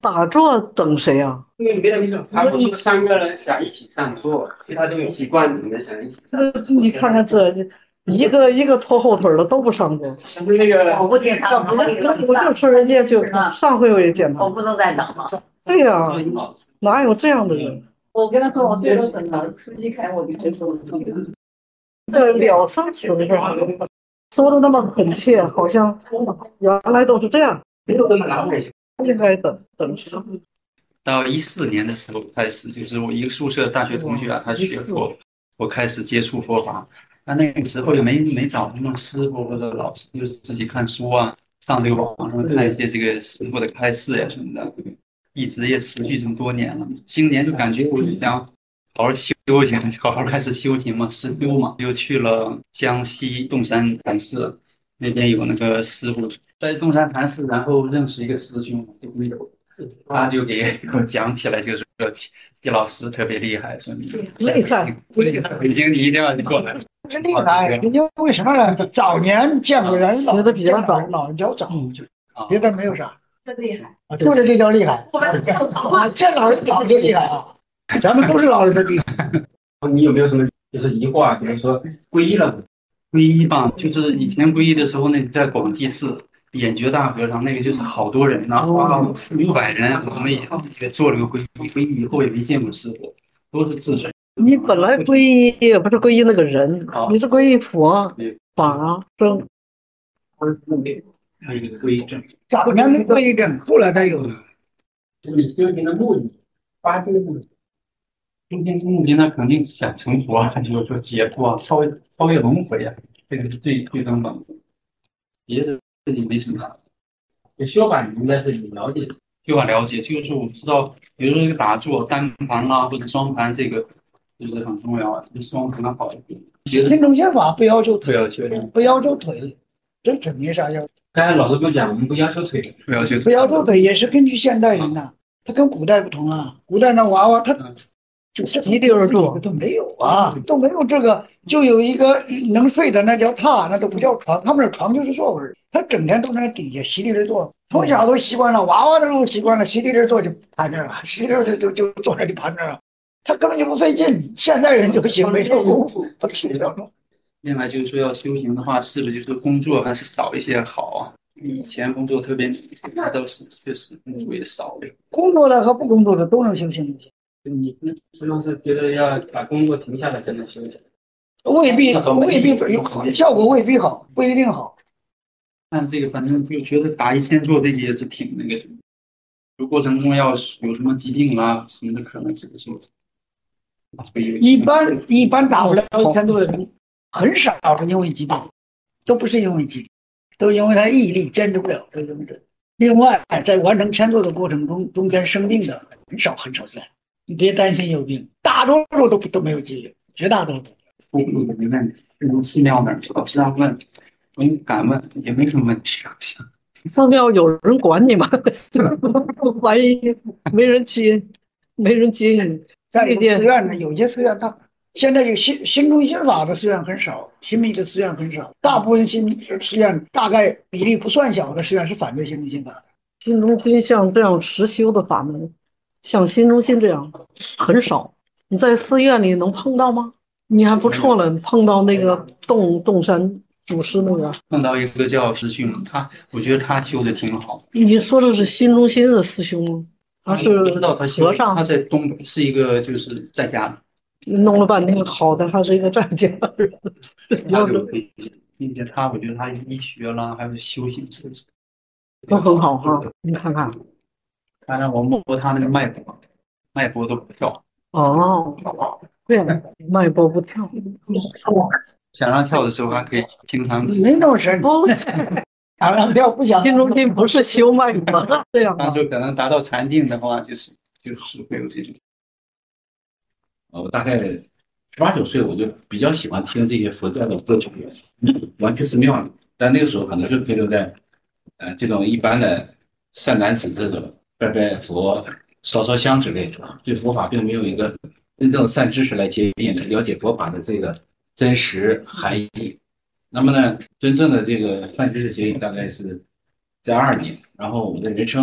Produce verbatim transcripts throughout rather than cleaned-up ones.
打坐等谁啊？ 因为别的没事，他们说三个人想一起上座，其他都有习惯，你们想一起上。 这你看看这一个一个拖后腿的都不上座。 是不是那个？ 我不听他们， 那那我就说人家就上回我也见他。 我不能再等了。 对呀、哪有这样的人？ 我跟他说，我最多等到初一开我就接受了。 这了生死是吧？说的那么恳切，好像原来都是这样，应该等等什么？ 到一四年的时候开始，就是我一个宿舍大学同学啊，他学佛，我开始接触佛法。那那个时候也没没找什么师傅或者老师，就是自己看书啊，上这个网上看一些这个师傅的开示呀什么的，一直也持续这么多年了。今年就感觉我就想好好修行，好好开始修行嘛，实修嘛，就去了江西洞山禅寺，那边有那个师傅在洞山禅寺，然后认识一个师兄，就没有。他就给我讲起来，就是说季老师特别厉害，说你厉害， 厉害，北京你一定要过来。 是厉害，因为什么呢？早年见过人，老学的比较早， 老人较早，就啊别的没有啥， 真厉害， 说的这叫厉害。 我们见早啊，见老人早就厉害啊，咱们都是老人的弟子。 你有没有什么就是疑惑啊？比如说皈依了， 皈依吧，就是以前皈依的时候，那个在广济寺眼觉大和尚，那个就是好多人呢、啊，四五百人，我们也也做了个皈依，皈依以后也没见过师傅，都是自身。 你本来皈依也不是皈依那个人， 啊你是皈依佛对法僧。 还有一个皈依证。 早年没皈依证，后来才有的。 就是你修行的目的，发心的目的。 今天目的呢，肯定想成佛啊，就是说解脱啊，超越超越轮回啊，这个是最最根本的，别的也没什么。 就修法你应该是有了解的。 就要了解，就是我知道，比如说这个打坐单盘啦或者双盘，这个就是很重要啊，就是双盘好一点。 心中心法不要求腿， 不要求不要求腿，这腿没啥要求。 刚才老师跟我讲，我们不要求腿， 不要求不要求腿也是根据现代人呐，他跟古代不同啊。古代那娃娃他嗯就是席地而坐都没有啊，都没有这个，就有一个能睡的那叫榻，那都不叫床，他们的床就是座位，他整天都在底下席地而坐，从小都习惯了，娃娃都习惯了，席地而坐就趴那儿了，席地而坐就就就坐那就趴那儿了，他根本就不费劲。现代人就行，没这功夫，不是睡觉中。 另外就是说要修行的话，是不是就是工作还是少一些好啊？以前工作特别明显，那倒是确实工作也少了。 工作的和不工作的都能修行， 你师傅是觉得要把工作停下来才能修行。 未必未必有好，效果未必好，不一定好。 但这个反正就觉得打一千坐这个也是挺那个什么，如过程中要是有什么疾病啦什么的，可能是不是？ 一般一般打不了一千多的人，很少是因为疾病，都不是因为疾病，都因为他毅力坚持不了，都因为这。另外，在完成签作的过程中，中间生病的很少很少见，你别担心有病，大多数都都没有疾病，绝大多数。 不不没问题，这种寺庙那儿老师让问，我也敢问，也没什么问题，好像。 寺庙有人管你吗？万一没人接，没人接你， 在有寺院呢，有些寺院它现在有新新中心法的寺院很少，新密的寺院很少，大部分新寺院大概比例不算小的寺院是反对新中心法的。 新中心像这样实修的法门，像新中心这样很少。你在寺院里能碰到吗？你还不错了，碰到那个洞洞山祖师那个。 碰到一个叫师兄，他我觉得他修的挺好。 你说的是新中心的师兄吗？他是不知道他修和尚， 他在东北是一个就是在家的。 弄了半天，好的还是一个在家人。 他就可以，并且他我觉得他医学啦，还有修行知识都很好哈。你看看， 他让我摸他那个脉搏，脉搏都不跳。 哦，对了，脉搏不跳。 想让跳的时候还可以经常。 没那么神。 哦， 想让跳不想。 新中心不是修脉搏这样但吗？ 是可能达到禅定的话，就是就是会有这种。 呃，我大概十八九岁，我就比较喜欢听这些佛教的歌曲，完全是妙的。但那个时候可能就停留在，呃，这种一般的善男子这种拜拜佛、烧烧香之类的，对佛法并没有一个真正的善知识来接引，了解佛法的这个真实含义。那么呢，真正的这个善知识接引大概是在二年，然后我的人生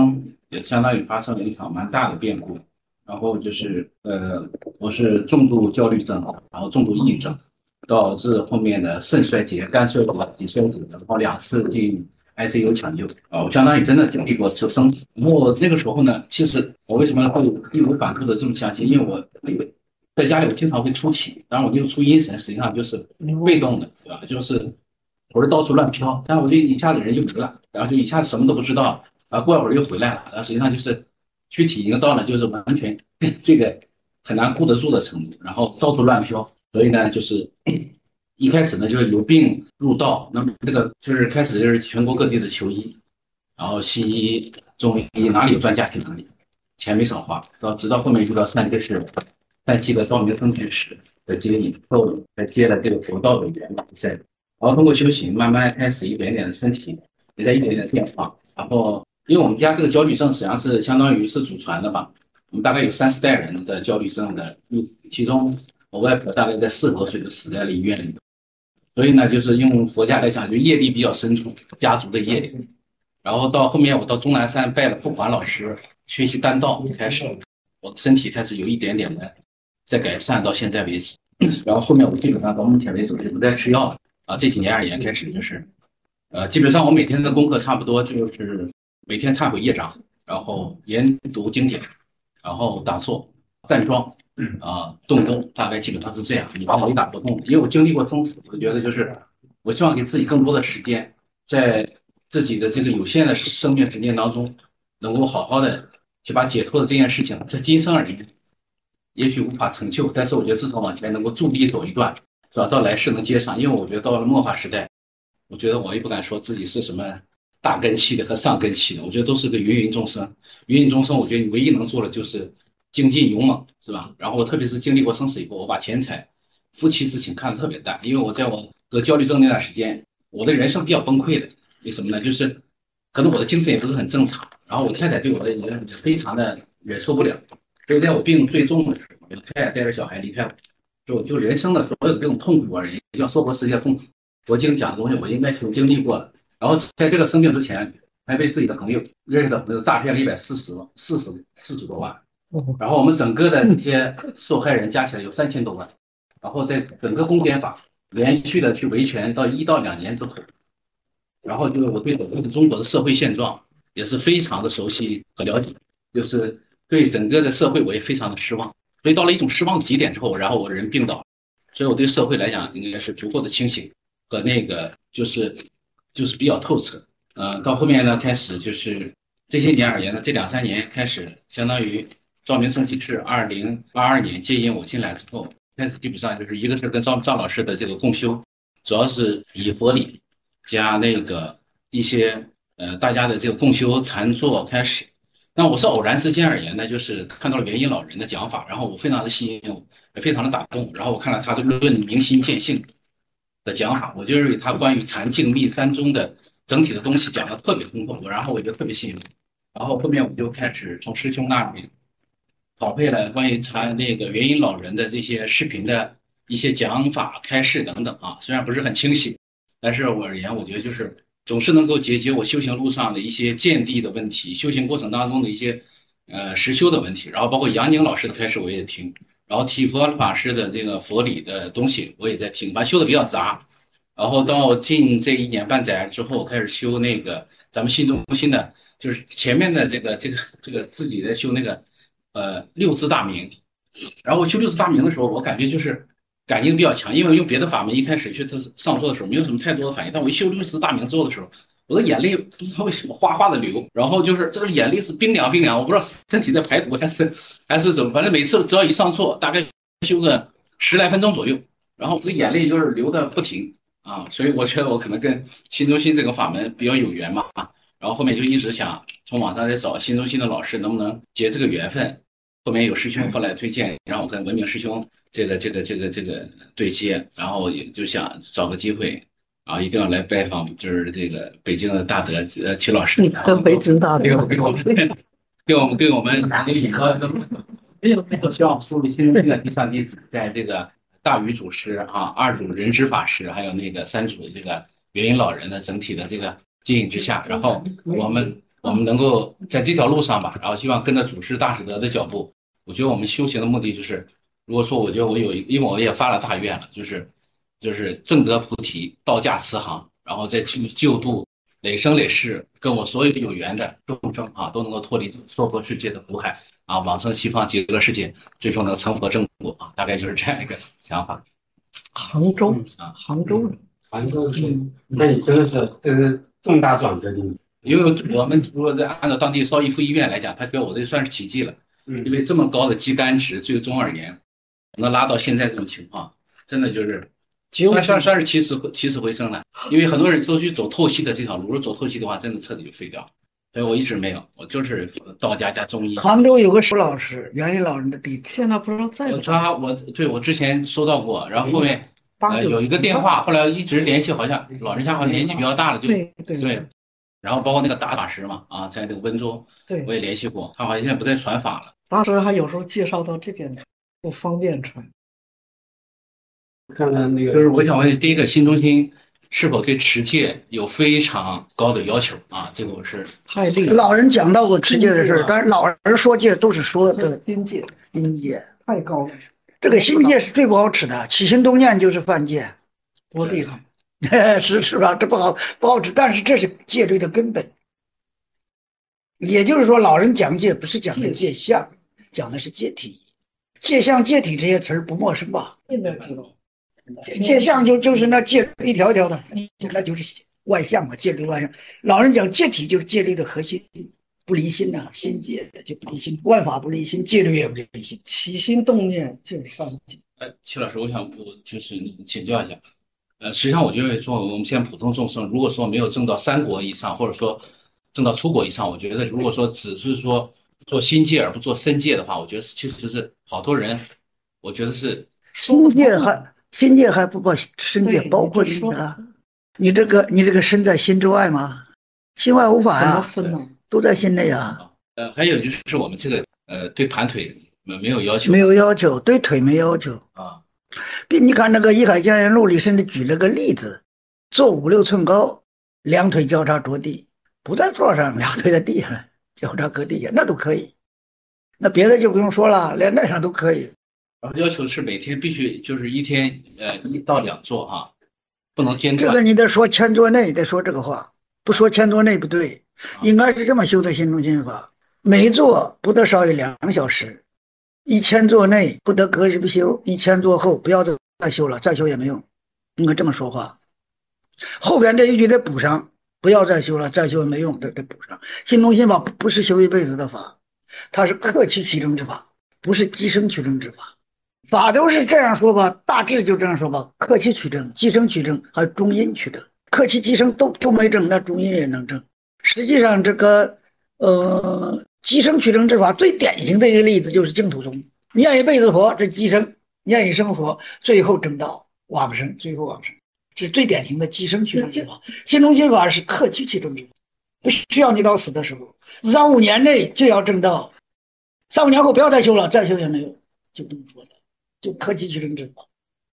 也相当于发生了一场蛮大的变故。然后就是呃，我是重度焦虑症，然后重度抑郁症，导致后面的肾衰竭、肝衰竭、脾衰竭，然后两次进 I C U 抢救啊，我相当于真的经历过生生死。然后那个时候呢，其实我为什么会义无反顾的这么相信？因为我在家里我经常会出题，当然我这个出阴神实际上就是被动的，对吧？就是魂儿到处乱飘，但我就一下子人就没了，然后就一下子什么都不知道，然后过一会儿又回来了，然后实际上就是躯体已经到了就是完全这个很难顾得住的程度，然后到处乱飘。所以呢，就是一开始呢就是有病入道，那么这个就是开始就是全国各地的求医，然后西医、中医哪里有专家去哪里，钱没少花，到直到后面遇到山西市山西的赵明生居士的接引，后才接了这个佛道的缘在，然后通过修行，慢慢开始一点点的身体也在一点点变化，然后因为我们家这个焦虑症实际上是相当于是祖传的吧，我们大概有三四代人的焦虑症的，其中我外婆大概在四十多岁就死在了医院里，所以呢，就是用佛家来讲，就业力比较深处，家族的业力。然后到后面我到终南山拜了富环老师，学习丹道，开始我的身体开始有一点点的在改善，到现在为止。然后后面我基本上到目前为止我就不再吃药了啊，这几年而言开始就是，呃，基本上我每天的功课差不多就是每天忏悔业障，然后研读经典，然后打坐、站桩。啊，动功大概基本上是这样。你把我一打不动，因为我经历过生死，我觉得就是我希望给自己更多的时间，在自己的这个有限的生命时间当中，能够好好的去把解脱的这件事情，在今生而言，也许无法成就，但是我觉得至少往前能够助力走一段，是吧？到来世能接上，因为我觉得到了末法时代，我觉得我也不敢说自己是什么大根器的和上根器的，我觉得都是个芸芸众生。芸芸众生，我觉得你唯一能做的就是精进勇猛，是吧？然后我特别是经历过生死以后，我把钱财、夫妻之情看得特别淡，因为我在我得焦虑症那段时间，我的人生比较崩溃的。为什么呢？就是可能我的精神也不是很正常，然后我太太对我的也非常的忍受不了，所以在我病最重的时候，我太太带着小孩离开我，就就人生的所有的这种痛苦而言，要说活世界痛苦，佛经讲的东西我应该都经历过了。然后在这个生病之前，还被自己的朋友认识的朋友诈骗了一百四十四十四十多万。然后我们整个的这些受害人加起来有三千多万，然后在整个公检法连续的去维权到一到两年之后，然后就是我对整个中国的社会现状也是非常的熟悉和了解，就是对整个的社会我也非常的失望，所以到了一种失望的极点之后，然后我人病倒，所以我对社会来讲应该是足够的清醒和那个就是就是比较透彻，呃，到后面呢开始就是这些年而言呢，这两三年开始相当于。赵明生居士二零二二年接引我进来之后，开始基本上就是一个是跟赵赵老师的这个共修，主要是以佛理加那个一些呃大家的这个共修禅坐开始。那我是偶然之间而言呢，就是看到了元音老人的讲法，然后我非常的吸引我，也非常的打动，然后我看了他的论明心见性的讲法，我就认为他关于禅静密三宗的整体的东西讲的特别通透，然后我就特别吸引我，然后后面我就开始从师兄那里。拷贝了关于禅那个元音老人的这些视频的一些讲法、开示等等啊，虽然不是很清晰，但是我而言，我觉得就是总是能够解决我修行路上的一些见地的问题，修行过程当中的一些呃实修的问题，然后包括杨宁老师的开示我也听，然后体佛法师的这个佛理的东西我也在听，反正修的比较杂。然后到近这一年半载之后，开始修那个咱们新中心的，就是前面的这个这个这个自己在修那个。呃，六字大明，然后我修六字大明的时候，我感觉就是感应比较强，因为用别的法门一开始去上座的时候没有什么太多的反应，但我一修六字大明之后的时候，我的眼泪不知道为什么哗哗的流，然后就是这个眼泪是冰凉冰凉，我不知道身体在排毒还是还是怎么，反正每次只要一上座，大概修个十来分钟左右，然后这个眼泪就是流的不停啊，所以我觉得我可能跟新中心这个法门比较有缘嘛。然后后面就一直想从网上再找新中心的老师，能不能结这个缘分？后面有师兄后来推荐，让我跟文明师兄这个这个这个这个对接，然后也就想找个机会，啊，一定要来拜访，就是这个北京的大德呃齐老师， 跟北京大德给我给我们给我们给我们那个引导，希望树立新中心的第三弟子，在这个大禹祖师啊，二祖人师法师，还有那个三祖这个元音老人的整体的这个接引之下，然后我们我们能够在这条路上吧，然后希望跟着祖师大师德的脚步。我觉得我们修行的目的就是，如果说我觉得我有一，因为我也发了大愿了，就是就是正得菩提，道驾慈航，然后再去救度累生累世跟我所有有缘的众生啊，都能够脱离娑婆世界的苦海啊，往生西方极乐世界，最终能成佛正果啊，大概就是这样一个想法。 杭州嗯啊，杭州人， 杭州是，那你真的是这是重大转折点。 因为我们如果在按照当地邵逸夫医院来讲，他给我这算是奇迹了。 嗯， 因为这么高的肌酐值，最终而言，能拉到现在这种情况，真的就是算算算是起死起死回生了。因为很多人都去走透析的这条路，如果走透析的话，真的彻底就废掉。所以我一直没有，我就是道家加中医。 杭州有个石老师，元一老人的弟弟， 现在不知道在我不在。 他我对我之前收到过，然后后面呃八九有一个电话，后来一直联系，好像老人家好像年纪比较大了，就对对对。然后包括那个达法师嘛，啊，在那个温州， 对， 我也联系过，他好像现在不再传法了。 当时还有时候介绍到这边不方便传。 看看那个， 就是我想问，第一个新中心是否对持戒有非常高的要求啊？这个我是太厉害了， 老人讲到过持戒的事儿，但是老人说戒都是说的心界心戒， 太高了， 这个心戒是最不好持的，起心动念就是犯戒， 多厉害！ 是是吧？这不好不好持，但是这是戒律的根本。也就是说，老人讲戒不是讲的戒相，讲的是戒体。戒相、戒体这些词儿不陌生吧？ 现在知道， 戒相就就是那戒律一条一条的，那就是外相嘛，戒律外相。老人讲戒体就是戒律的核心，不离心呐、啊，心戒就不离心，万法不离心，戒律也不离心， 起心动念就是犯戒。 呃，齐老师，我想我就是请教一下，呃，实际上我觉得说我们现在普通众生，如果说没有证到三国以上，或者说证到出国以上，我觉得如果说只是说做心戒而不做身戒的话，我觉得其实是好多人，我觉得是心戒还心戒还不把身戒包括进去啊？你这个你这个身在心之外吗？心外无法呀、 怎么啊， 分呢？ 都在心内啊。 呃，还有就是我们这个呃对盘腿没有要求， 没有要求，对腿没要求啊。 你看那个《艺海江言录》里甚至举了个例子，坐五六寸高，两腿交叉着地，不在座上，两腿在地上，交叉搁地下，那都可以。那别的就不用说了，连那上都可以。 然后要求是每天必须就是一天呃一到两坐哈，不能间断。 这个你得说千坐内，得说这个话，不说千坐内不对，应该是这么修的心中心法：每坐不得少于两小时，一千坐内不得隔日不休，一千坐后不要再修了，再修也没用，应该这么说话。后边这一句得补上，不要再修了，再修也没用，得得补上。心中心法不是修一辈子的法，它是克期取证之法，不是即生取证之法。法都是这样说吧，大致就这样说吧，克期取证、即生取证还有中阴取证，克期即生都都没证，那中阴也能证。实际上这个呃即生取证之法最典型的一个例子就是净土宗，念一辈子佛，这即生，念一生佛，最后证道往生，最后往生，是最典型的即生取证之法。心中心法是克期取证之法，不需要你到死的时候，三五年内就要证道，三五年后不要再修了，再修也没有，就这么说的。就科技取证之法。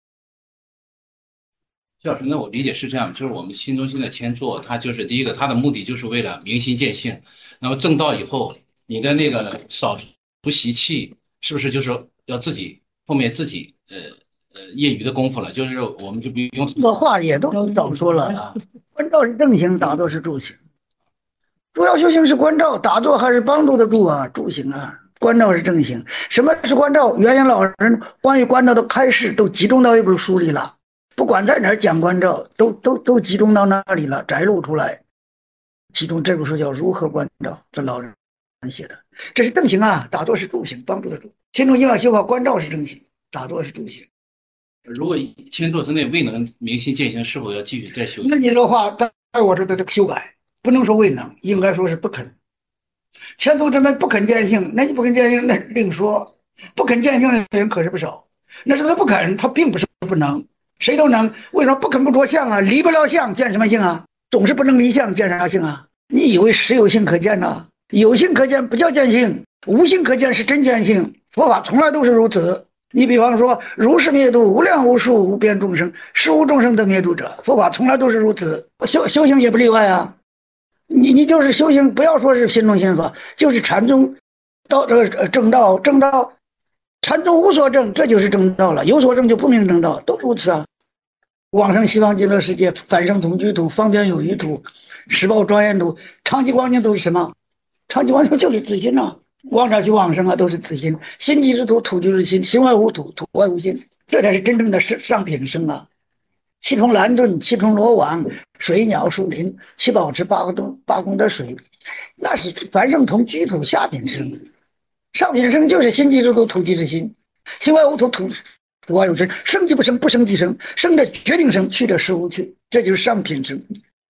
徐老师，那我理解是这样，就是我们心中心的签座，它就是第一个，它的目的就是为了明心见性。那么证道以后，你的那个少除习气，是不是就是要自己后面自己呃呃业余的功夫了？就是我们就不用这个话也都早说了，观照是正行，打坐是助行。主要修行是观照，打坐还是帮助的助啊，助行啊。观照是正行，什么是观照？元阳老人关于观照的开示都集中到一本书里了，不管在哪儿讲观照，都都都集中到那里了，摘录出来。其中这本书叫《如何观照》，这老人写的，这是正行啊，打坐是助行，帮助的助。心中心法修法，观照是正行，打坐是助行。 如果千座之内未能明心见性，是否要继续再修？ 那你这话在我这的修改，不能说未能，应该说是不肯。千座之内不肯见性，那你不肯见性，那另说。不肯见性的人可是不少，那是他不肯，他并不是不能，谁都能。为什么不肯不着相啊？离不了相，见什么性啊？总是不能离相，见啥性啊？你以为实有性可见呢？有性可见不叫见性，无性可见是真见性。佛法从来都是如此。你比方说，如是灭度，无量无数无边众生，是无众生得灭度者，佛法从来都是如此。修修行也不例外啊。 你你就是修行，不要说是心中心法，就是禅宗到这个正道，正道禅宗无所证，这就是正道了。有所证就不明正道，都如此啊。往生西方极乐世界，返生同居土，方便有余土，实报庄严土，长期光景都是什么？长期光景就是自心啊，往哪去往生啊，都是自心。心即是土，土就是心，心外无土，土外无心，这才是真正的上上品生啊。七重蓝盾，七重罗网，水鸟树林，七宝池八个东八功德水，那是凡圣同居土下品生。上品生就是心即是土，土即是心，心外无土，土土外有生，生即不生，不生即生，生的决定生，去的实无去，这就是上品生。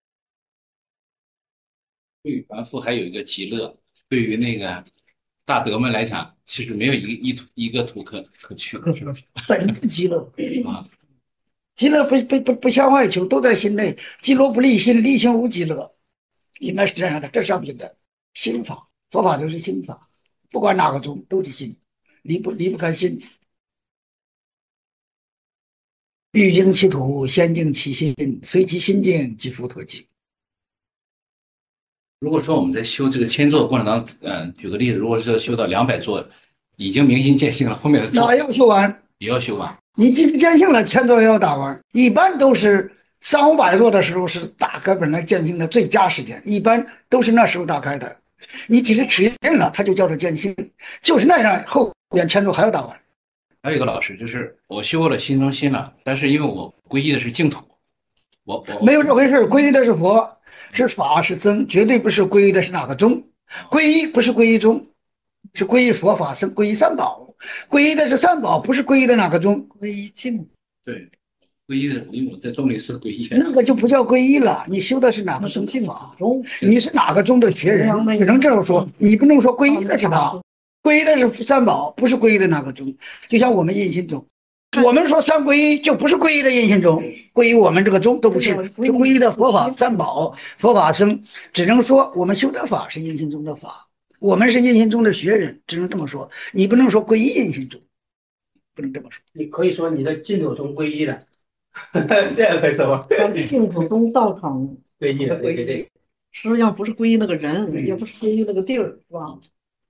对于凡夫还有一个极乐，对于那个大德们来讲，其实没有一个一土一个土可可去本自极乐啊。 极乐不不不不向外求，都在心内。极乐不离心，离心无极乐，应该是这样的。这上品的心法，佛法都是心法，不管哪个宗都是心，离不离不开心。欲经其土，先净其心，随其心净，即佛陀净。 如果说我们在修这个千座过程当中，嗯、呃，举个例子，如果是修到两百座，已经明心见性了，后面的座哪要修完？ 也要修完。 你即使见性了，千座也要打完。一般都是三五百座的时候是打开本来见性的最佳时间，一般都是那时候打开的。你即使持印了，它就叫做见性，就是那样，后边千座还要打完。 还有一个老师，就是我修了心中心了，但是因为我皈依的是净土，我我没有这回事，皈依的是佛，是法，是僧，绝对不是皈依的是哪个宗。皈依不是皈依宗，是皈依佛法僧，皈依三宝。皈依的是三宝，不是皈依的哪个宗？ 皈依净。 对，皈依的，因为我在洞里寺皈依的。 那个就不叫皈依了，你修的是哪个宗法？你是哪个宗的学人？只能这样说，你不能说皈依的是他，皈依的是三宝，不是皈依的哪个宗。就像我们印心宗，我们说三皈依就不是皈依的印心宗，皈依我们这个宗都不是，是皈依的佛法三宝、佛法僧。只能说我们修的法是印心宗的法。我们是印心宗的学人，只能这么说。你不能说皈依印心宗，不能这么说。 你可以说你的净土宗皈依了，这样可以说吗？ 净土宗道场皈依了，对对对。 实际上不是皈依那个人，也不是皈依那个地儿，是吧？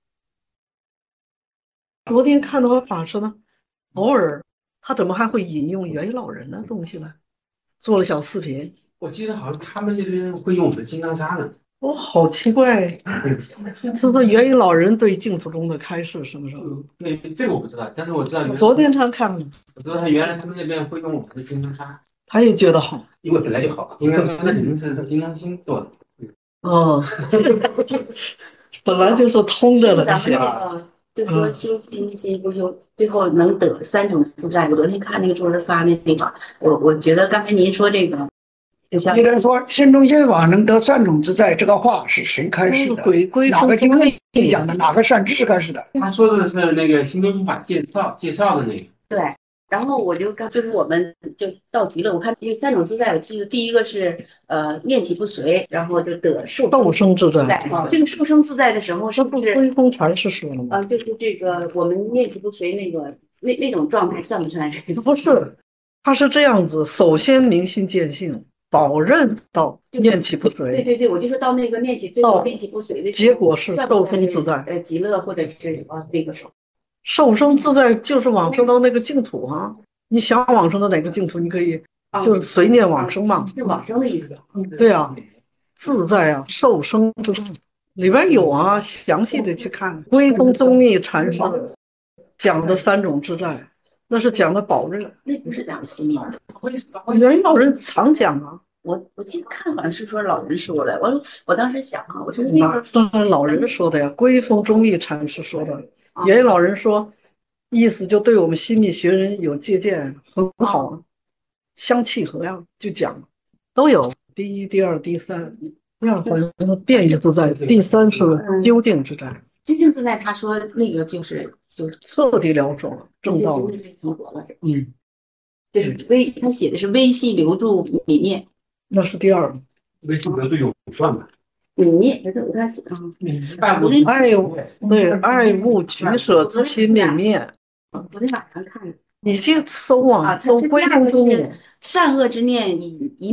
昨天看到个法师呢，偶尔他怎么还会引用元老人的东西呢？做了小视频。 我记得好像他们这边会用我们的金刚扎呢。 哦，好奇怪，这个元婴老人对净土宗的开示什么时候？ 对，这个我不知道，但是我知道。 昨天他看了， 我知道他原来他们那边会用我们的金刚扎， 他也觉得好， 因为本来就好，金刚扎那肯定是金刚心做的。 哦，本来就是通着的那些。 就说修心心不修，最后能得三种自在。我昨天看那个周日发的那个，我我觉得刚才您说这个。 有人说心中心法能得三种自在，这个话是谁开始的？哪个经里讲的？哪个善知识开始的？ 他说的是那个心中心法介绍介绍的那个。 对，然后我就刚就是我们就到极了，我看这三种自在，我记得第一个是呃念起不随，然后就得受受生自在。 啊，这个受生自在的时候是不是？ 归空禅师说了吗？ 啊，就是这个我们念起不随那个那那种状态算不算？ 不是，他是这样子，首先明心见性。保任到念起不随， 对对对，我就说到那个念起最后念起不随的结果是受生自在， 呃，极乐或者是啊那个时候， 受生自在就是往生到那个净土啊。你想往生到哪个净土，你可以就随念往生嘛， 是往生的意思。 对啊，自在啊，受生自在里边有啊，详细的去看归宗宗密禅师讲的三种自在。那是讲的保任， 那不是讲的心密的。 元老人常讲啊， 我我记得看好像是说老人说的，我我当时想啊，我说那个是老人说的呀，归宗宗密禅师说的。元老人说，意思就对我们心理学人有借鉴，很好啊，相契合呀，就讲都有第一、第二、第三，第二好像是变异自在，第三是究竟自在。 究竟自在，他说那个就是就是彻底了手了，正道了， 成佛了。 嗯， 就是微，他写的是微细留住泯灭， 那是第二。 微细留住永断嘛。 泯灭，他这他写啊， 爱物对爱物取舍之心泯灭。 昨天晚上看的。 你去搜啊，搜归宗宗密， 善恶之念以以泯，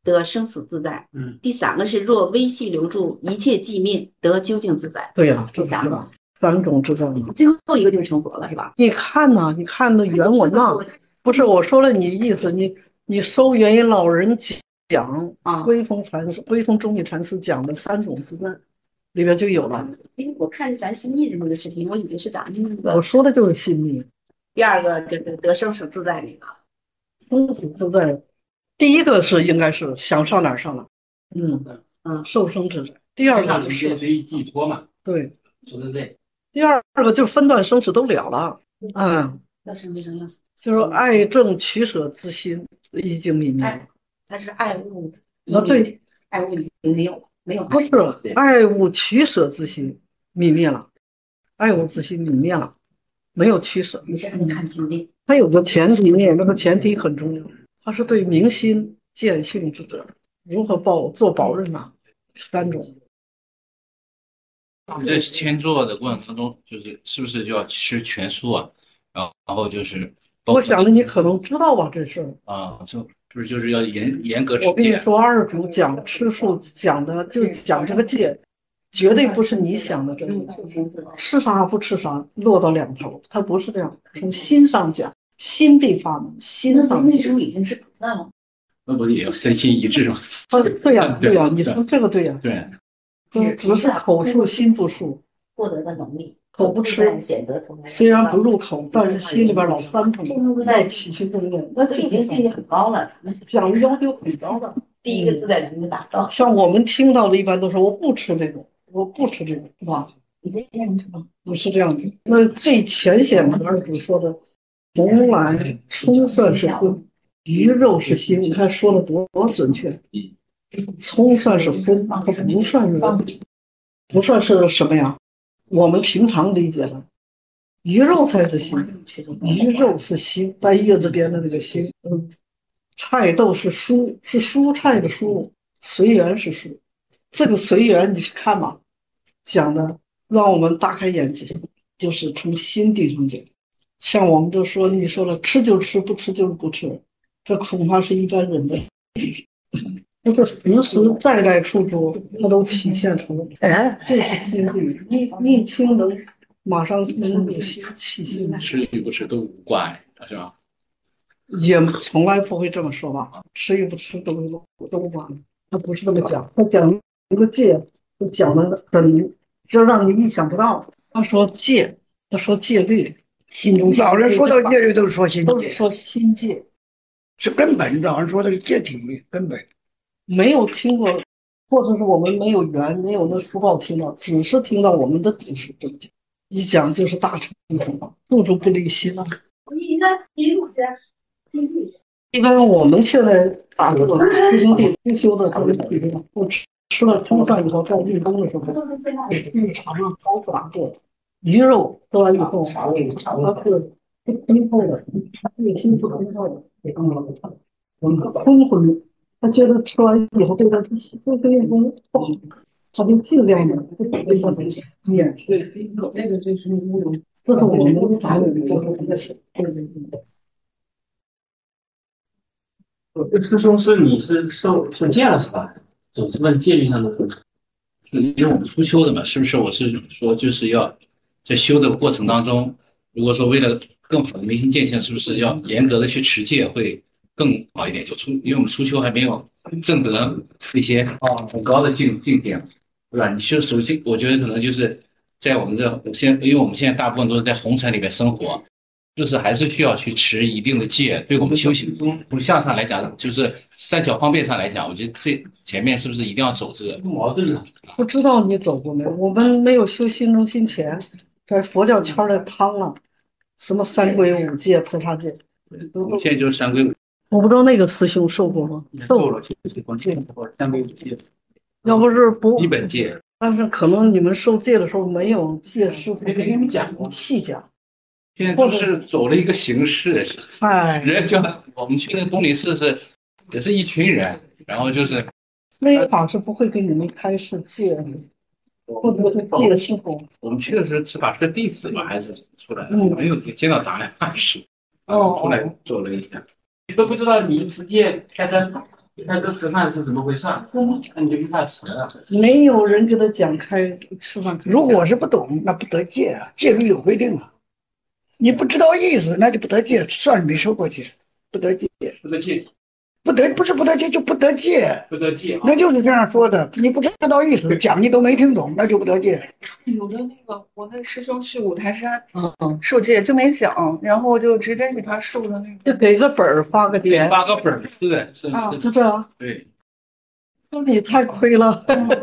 得生死自在。 嗯， 第三个是若微细留住，一切寂灭，得究竟自在。 对呀、这第三个， 三种自在嘛。 最后一个就是成佛了，是吧？ 你看呐、你看那原文呐、不是我说了你意思，你你搜元音老人讲啊归峰禅师、归峰中义禅师讲的三种自在，里边就有了。 因为我看咱新密的那个视频，我以为是咱们那个我说的就是心密， 第二个就是得生死自在那个。 生死自在。第一个是应该是想上哪儿上哪儿，嗯嗯，受生自在。第二个是上时间随意寄托嘛， 对， 说的这。 第二个就是分段生死都了了，嗯， 要生为生要死， 就是爱憎取舍之心已经泯灭了。 它是爱物已啊对灭，爱物已经没有没有不爱是爱物取舍之心泯灭了，爱物之心泯灭了，没有取舍。 你是你看经典， 它有个前提呢，那个前提很重要，它是对明心见性之者如何报做保任呐、三种。 你在签作的过程当中，就是是不是就要吃全素啊？然后然后就是包括我想着你可能知道吧这事儿。 啊，就是不是就是要严严格持我跟你戒？ 说，二主讲吃素讲的就讲这个戒，绝对不是你想的这个。吃啥不吃啥，落到两头，它不是这样。从心上讲，心地法门，心上那讲。 时候已经是菩萨了。 那不也要身心一致吗？ 啊，对呀、对呀、你说这个对呀、 对， 嗯，只是口述心不述， 获得的能力， 口不吃， 选择出来， 虽然不入口，但是心里边老翻腾，要起心动念，那都已经境界很高了。咱们讲的要求很高的。 第一个自在咱们就达到。 像我们听到的，一般都说我不吃这个，我不吃这个，是吧？ 你这样是吧？ 不是这样子。那最浅显的二主说的，从来葱蒜是荤，鱼肉是腥。你看说的多多准确。葱蒜是荤，它不算是不算是什么呀？我们平常理解的，鱼肉才是腥，鱼肉是腥，带叶字边的那个腥。嗯，菜豆是蔬，是蔬菜的蔬，随缘是蔬。这个随缘你去看吧，讲的让我们大开眼界，就是从心地上讲。像我们都说，你说了吃就吃，不吃就不吃，这恐怕是一般人的。就是时时在在处处，它都体现出，哎，这是心地。一一听能马上能入心气心， 吃与不吃都无关，是吧？ 也从来不会这么说吧？吃与不吃都都无关，他不是这么讲，他讲一个戒，就讲的很，就让你意想不到。他说戒，他说戒律，心中老人说到戒律都是说心戒， 都是说心戒， 是根本。老人说的是戒体根本。 没有听过，或者是我们没有缘，没有那书报听到，只是听到我们的祖师这么讲，一讲就是大乘佛法，处处不离心啊。一般我们现在打坐师兄弟修修的都是这样，我吃吃了葱蒜以后，在运功的时候，日常啊包括打坐，鱼肉吃完以后，它是不通透的，内心不通透的，嗯，昏昏。他觉得吃完以后对他这个运动不好，他就尽量的不给他们免税。那个就是那种，这是我们法里就是这么写。对对对。 这师兄是你是受受戒了是吧？总是问戒律上的问题。 因为我们初修的嘛，是不是？我是说，就是要在修的过程当中，如果说为了更好的明心见性，是不是要严格的去持戒会更好一点？就初，因为我们初修还没有证得一些啊很高的境境界，对吧？你修首先，我觉得可能就是在我们这现，因为我们现在大部分都是在红尘里面生活，就是还是需要去持一定的戒。对我们修行从向上来讲，就是三小方便上来讲，我觉得这前面是不是一定要走这个？ 不矛盾了。 不知道你走过没有？我们没有修心中心前，在佛教圈的汤了，什么三皈五戒、菩萨戒， 我们现在就是三皈五。 我不知道那个师兄受过吗？受了，就是光戒或三皈五戒。 要不是不基本戒， 但是可能你们受戒的时候没有戒师傅没给你们讲过细讲。 现在都是走了一个形式， 哎， 人家叫我们去那个东林寺是也是一群人，然后就是那个法师不会给你们开示戒的，或者是戒师傅。 我们去的时候是把是弟子吧，还是出来的？ 嗯没有见到答案，还是哦出来做了一下。 都不知道你持戒开灯， 那这吃饭是怎么回事儿？那你就不怕迟了。 没有人给他讲开吃饭。 如果是不懂，那不得戒啊，戒律有规定啊。你不知道意思，那就不得戒，算没受过戒，不得戒， 不得戒， 不得不是不得戒就不得戒， 不得戒啊。 那就是这样说的。你不知道意思，讲你都没听懂，那就不得戒。 有的那个我那师兄去五台山嗯， 受戒，真没想，然后就直接给他受的那个。 就给个本儿发个钱， 发个本儿，是的，是啊的， 就这样。 对， 那你太亏了，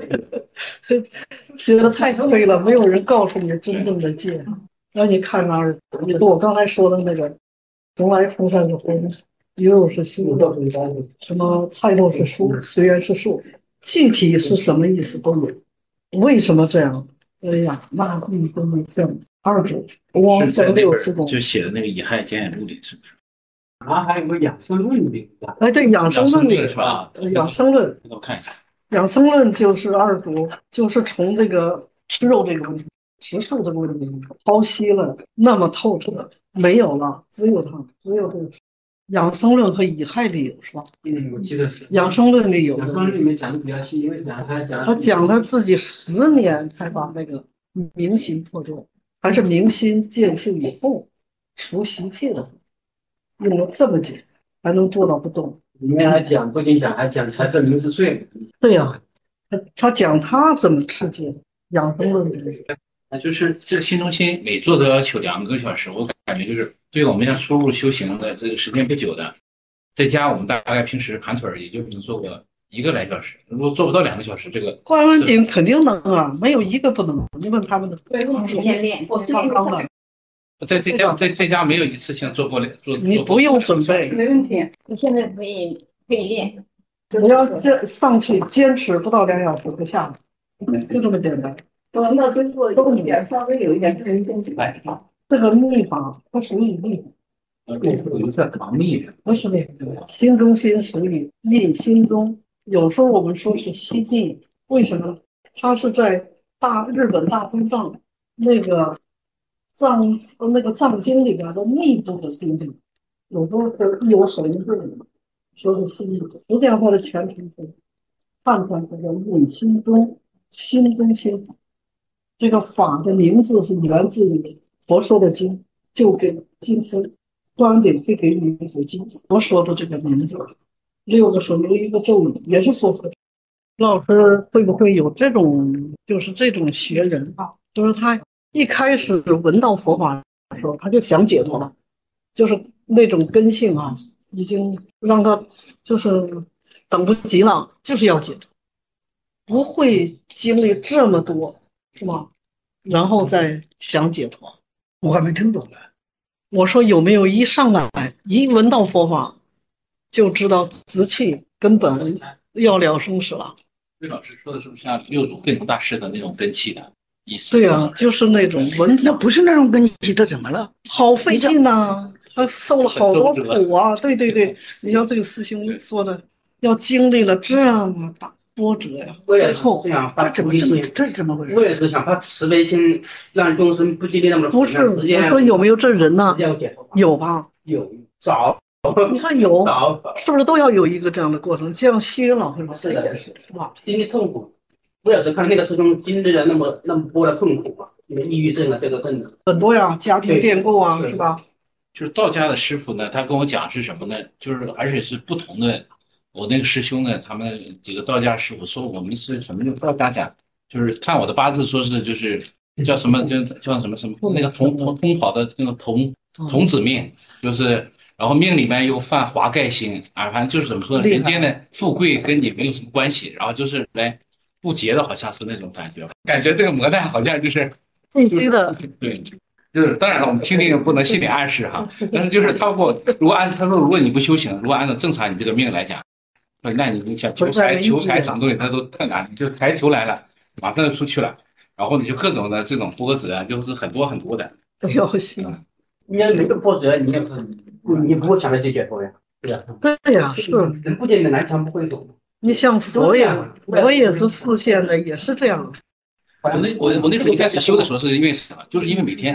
觉得太亏了，没有人告诉你真正的戒，让你看那儿，你和我刚才说的那个，从来从善是红，鱼肉是腥的，什么菜豆是蔬，虽然是树，具体是什么意思都有。为什么这样？哎呀，那必都没这样。二者光生是在那六次功。 本就写的那个《乙亥检验录》里，是不是？ 然后还有个养生论里， 哎，对，养生论里养生论是吧呃养生论， 我看一下。 养生论就是二祖，就是从这个吃肉这个问题、吃素这个问题剖析了那么透彻，没有了，只有它，只有这个养生论和乙亥里有是吧？ 嗯，我记得是养生论里有， 养生论里面讲的比较细，因为讲他讲他讲他自己十年才把那个明心破掉，还是明心见性以后除习气的，用了这么久才能做到不动。 里面还讲，不仅讲还讲财神明是睡， 对呀、他他讲他怎么吃戒，养生论里。 那就是这个新中心每做都要求两个小时，我感觉就是对于我们像初入修行的这个时间不久的，在家我们大概平时盘腿儿也就能做个一个来小时，如果做不到两个小时，这个关文鼎肯定能啊，没有一个不能。你问他们的， 对，我提前练， 我刚刚的， 在在家在在家没有一次性做过做。 你不用准备， 没问题。 你现在可以可以练。 你要这上去坚持不到两小时不下来，就这么简单。 我要经过有一点稍微有一点认真哎， 这个秘法它属于秘法， 呃，对，有一个唐密的， 不是那个心中心属于印心中。有时候我们说是西晋，为什么呢？它是在大日本大宗藏那个藏那个藏经里边的密部的经典，有时候是一有手印字的，说是西晋，实际上它的全称是汉传它叫印心中，心中心法。这个法的名字是源自于佛说的经，就给金丝端给会给你一部经，佛说的这个名字，六个手有一个咒语，也是佛说的。老师会不会有这种，就是这种学人啊？就是他一开始闻到佛法的时候，他就想解脱了，就是那种根性啊，已经让他就是等不及了，就是要解脱，不会经历这么多，是吧？然后再想解脱。 我还没听懂呢。 我说有没有一上来一闻到佛法，就知道瓷器根本要了生死了？ 魏老师说的是不是像六祖慧能大师的那种根器的意思？ 对啊，就是那种闻那不是那种根基，他怎么了？ 好费劲呐、他受了好多苦啊。对对对，你像这个师兄说的，要经历了这么大波折呀、 我也是最后想这发慈悲怎么这么心， 这是怎么回我事？ 也是想发慈悲心，让众生不经历那么不是我时间。 说有没有这人呢时？间解脱有吧？ 有少你看有， 少是不是都要有一个这样的过程？像薛老师是的也是，是吧？ 经历痛苦。我也是看那个师兄经历了那么那么多的痛苦啊，因为抑郁症啊，这个症的。 很多呀，家庭变故啊， 对是吧？ 就是道家的师傅呢，他跟我讲是什么呢？就是而且是不同的。我那个师兄呢，他们几个道家师傅说我们是什么叫道家讲？就是看我的八字说是就是叫什么叫叫什么什么那个童童童跑的那个童童子命，就是然后命里面又犯华盖星啊，反正就是怎么说呢？ 厉害人间的富贵跟你没有什么关系，然后就是来不劫的，好像是那种感觉，感觉这个魔弹好像就是必须的。 对。就是当然了，我们听听不能心理暗示哈，但是就是他过如果按他说如果你不修行，如果按照正常你这个命来讲，说那你你想求财求财什么东西他都特难，你就财求来了，马上就出去了，然后你就各种的这种波折啊，就是很多很多的。 哎呦，行， 你要没有波折，你也不你不会想着去解脱呀，对呀。 对呀，是。 人不见得难强不会懂。 你像佛也，佛也是视线的，也是这样。 我那我我那时候一开始修的时候是因为什么？就是因为每天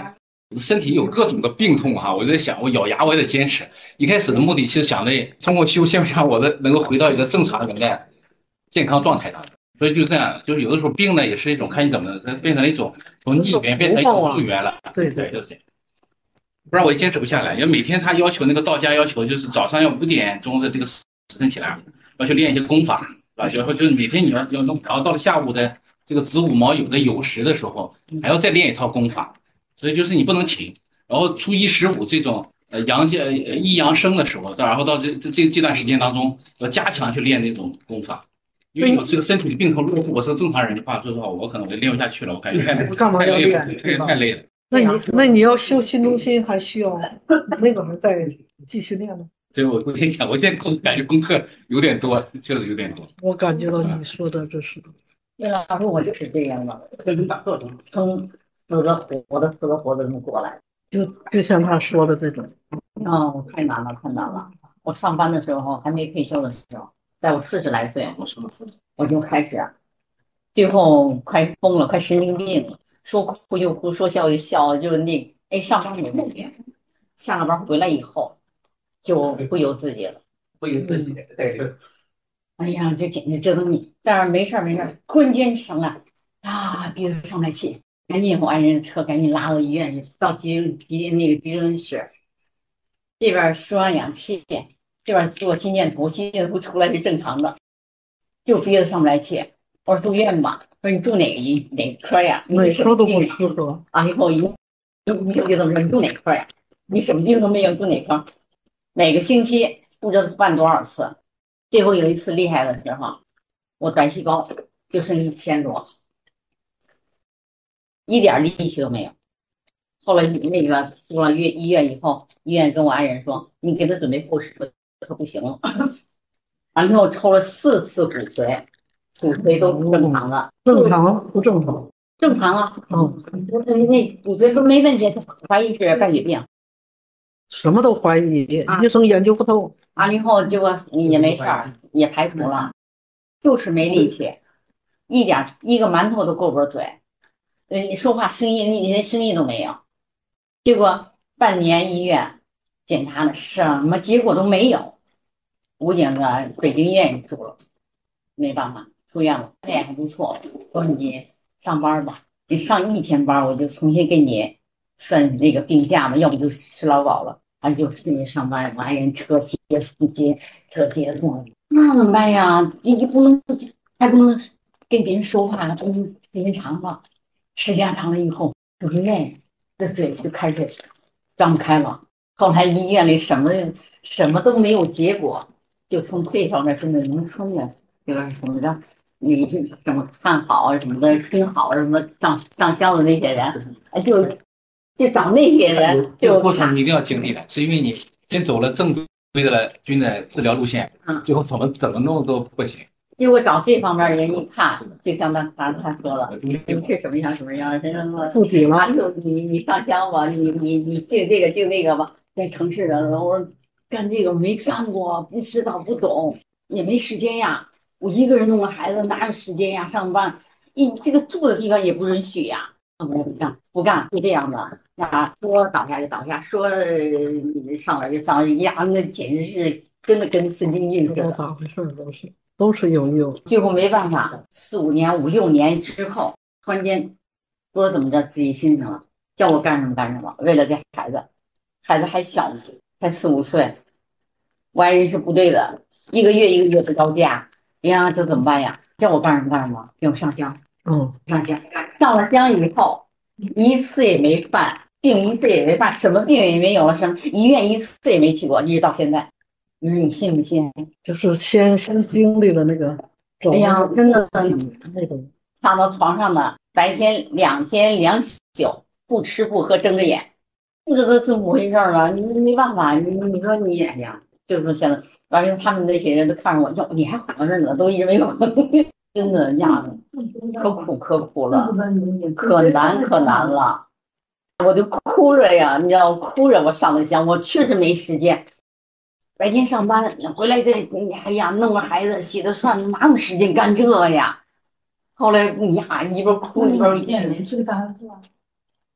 我的身体有各种的病痛哈，我就在想，我咬牙我也得坚持。一开始的目的是想着通过修仙让我的能够回到一个正常的人的健康状态上。所以就这样，就是有的时候病呢也是一种看你怎么它变成一种从逆缘变成一种助缘了。 对对，就是这样。不然我也坚持不下来，因为每天他要求那个道家要求就是早上要五点钟的这个时辰起来，要去练一些功法，是吧？然后就是每天你要要弄，然后到了下午的这个子午卯酉的酉时的时候，还要再练一套功法，所以就是你不能停。然后初一十五这种呃阳气呃阴阳生的时候，然后到这这这这段时间当中要加强去练那种功法。因为有这个身体的病痛，如果我是个正常人的话，说实话，我可能我练不下去了，我感觉太累了， 干嘛要练太太累了。 那你那你要修心中心，还需要那个还再继续练吗？ 所以我我跟你讲，我现在功感觉功课有点多，确实有点多。 我感觉到你说的这是的。 叶老师，我就是这样的，从死的活的死的活的这么过来。 就就像他说的这种。 哦，太难了，太难了。我上班的时候还没退休的时候，在我四十来岁，我就开始，最后快疯了，快神经病了。说哭就哭，说笑就笑，就那哎，上班没问题，下了班回来以后就不由自己了， 不由自己，对对。 哎呀，这简直折腾你！但是没事没事，突然间上来啊，鼻子上来气，赶紧我爱人的车赶紧拉到医院去，到急急那个急诊室，这边输完氧气，这边做心电图，心电图出来是正常的，就鼻子上不来气。我说住院吧。我说你住哪个医哪个科呀？ 哪科都不适合。 啊，以后一你就这么说，你住哪科呀？你什么病都没有，住哪科？每个星期不知道犯多少次，最后有一次厉害的时候，我白细胞就剩一千多，一点力气都没有。后来那个住了医医院以后，医院跟我爱人说，你给他准备后事，可不行了。完了以后抽了四次骨髓。骨髓都不正常的， 正常不正常？ 正常啊， 嗯， 那骨髓都没问题，怀疑是败血病， 什么都怀疑， 啊、 医生研究不透。 完了以后结果也没事儿，也排除了，就是没力气，一点一个馒头都够不着嘴，你说话声音你连声音都没有，结果半年医院检查了，什么结果都没有，武警的北京医院住了，没办法。出院了，这也还不错。说你上班吧，你上一天班，我就重新给你算那个病假嘛，要不就吃劳保了，还就是你上班，我爱人车接接车接送，那怎么办呀？你你不能还不能跟别人说话，嗯，时间长了，时间长了以后就是累，这嘴就开始张不开了。后来医院里什么什么都没有结果，就从这方面真的农村的这个什么的。你是什么看好什么的，听好什么上上香的那些人，就就找那些人。 这个过程你一定要经历的，是因为你先走了正规的军的治疗路线， 嗯， 最后怎么怎么弄都不行。 因为我找这方面人一看，就像他他他说的，你是什么样什么样，人说不行了， 就你你上香吧，你你你敬这个敬那个吧，在城市人，我说干这个没干过，不知道不懂，也没时间呀。我一个人弄个孩子哪有时间呀？上班，一这个住的地方也不允许呀。我不干，不干，就这样的。啊，说倒下就倒下，说上来就上来，呀，那简直是真的跟神经病似的。 咋回事？都是都是有有。 最后没办法，四五年、五六年之后，突然间不知道怎么着，自己心情了，叫我干什么干什么。为了这孩子，孩子还小，才四五岁，我爱人是部队的，一个月一个月不着家。哎呀，这怎么办呀？叫我干什么干什么，给我上香。 嗯， 上香，上了香以后，一次也没犯病，一次也没犯，什么病也没有了，什么医院一次也没去过，一直到现在。你说你信不信？ 就是先先经历了那个， 哎呀，真的那种躺到床上的，白天两天两宿不吃不喝，睁着眼，不知道怎么回事了。你没办法，你你说你哎呀，就是说现在。完了，他们那些人都看着我，哟，你还活着呢，都一直没有，真的呀，可苦可苦了，可难可难了，我就哭着呀，你知道，哭着我上的香，我确实没时间，白天上班回来这，哎呀，弄个孩子洗的涮，哪有时间干这呀？后来呀，一边哭一边念， 去干是吧？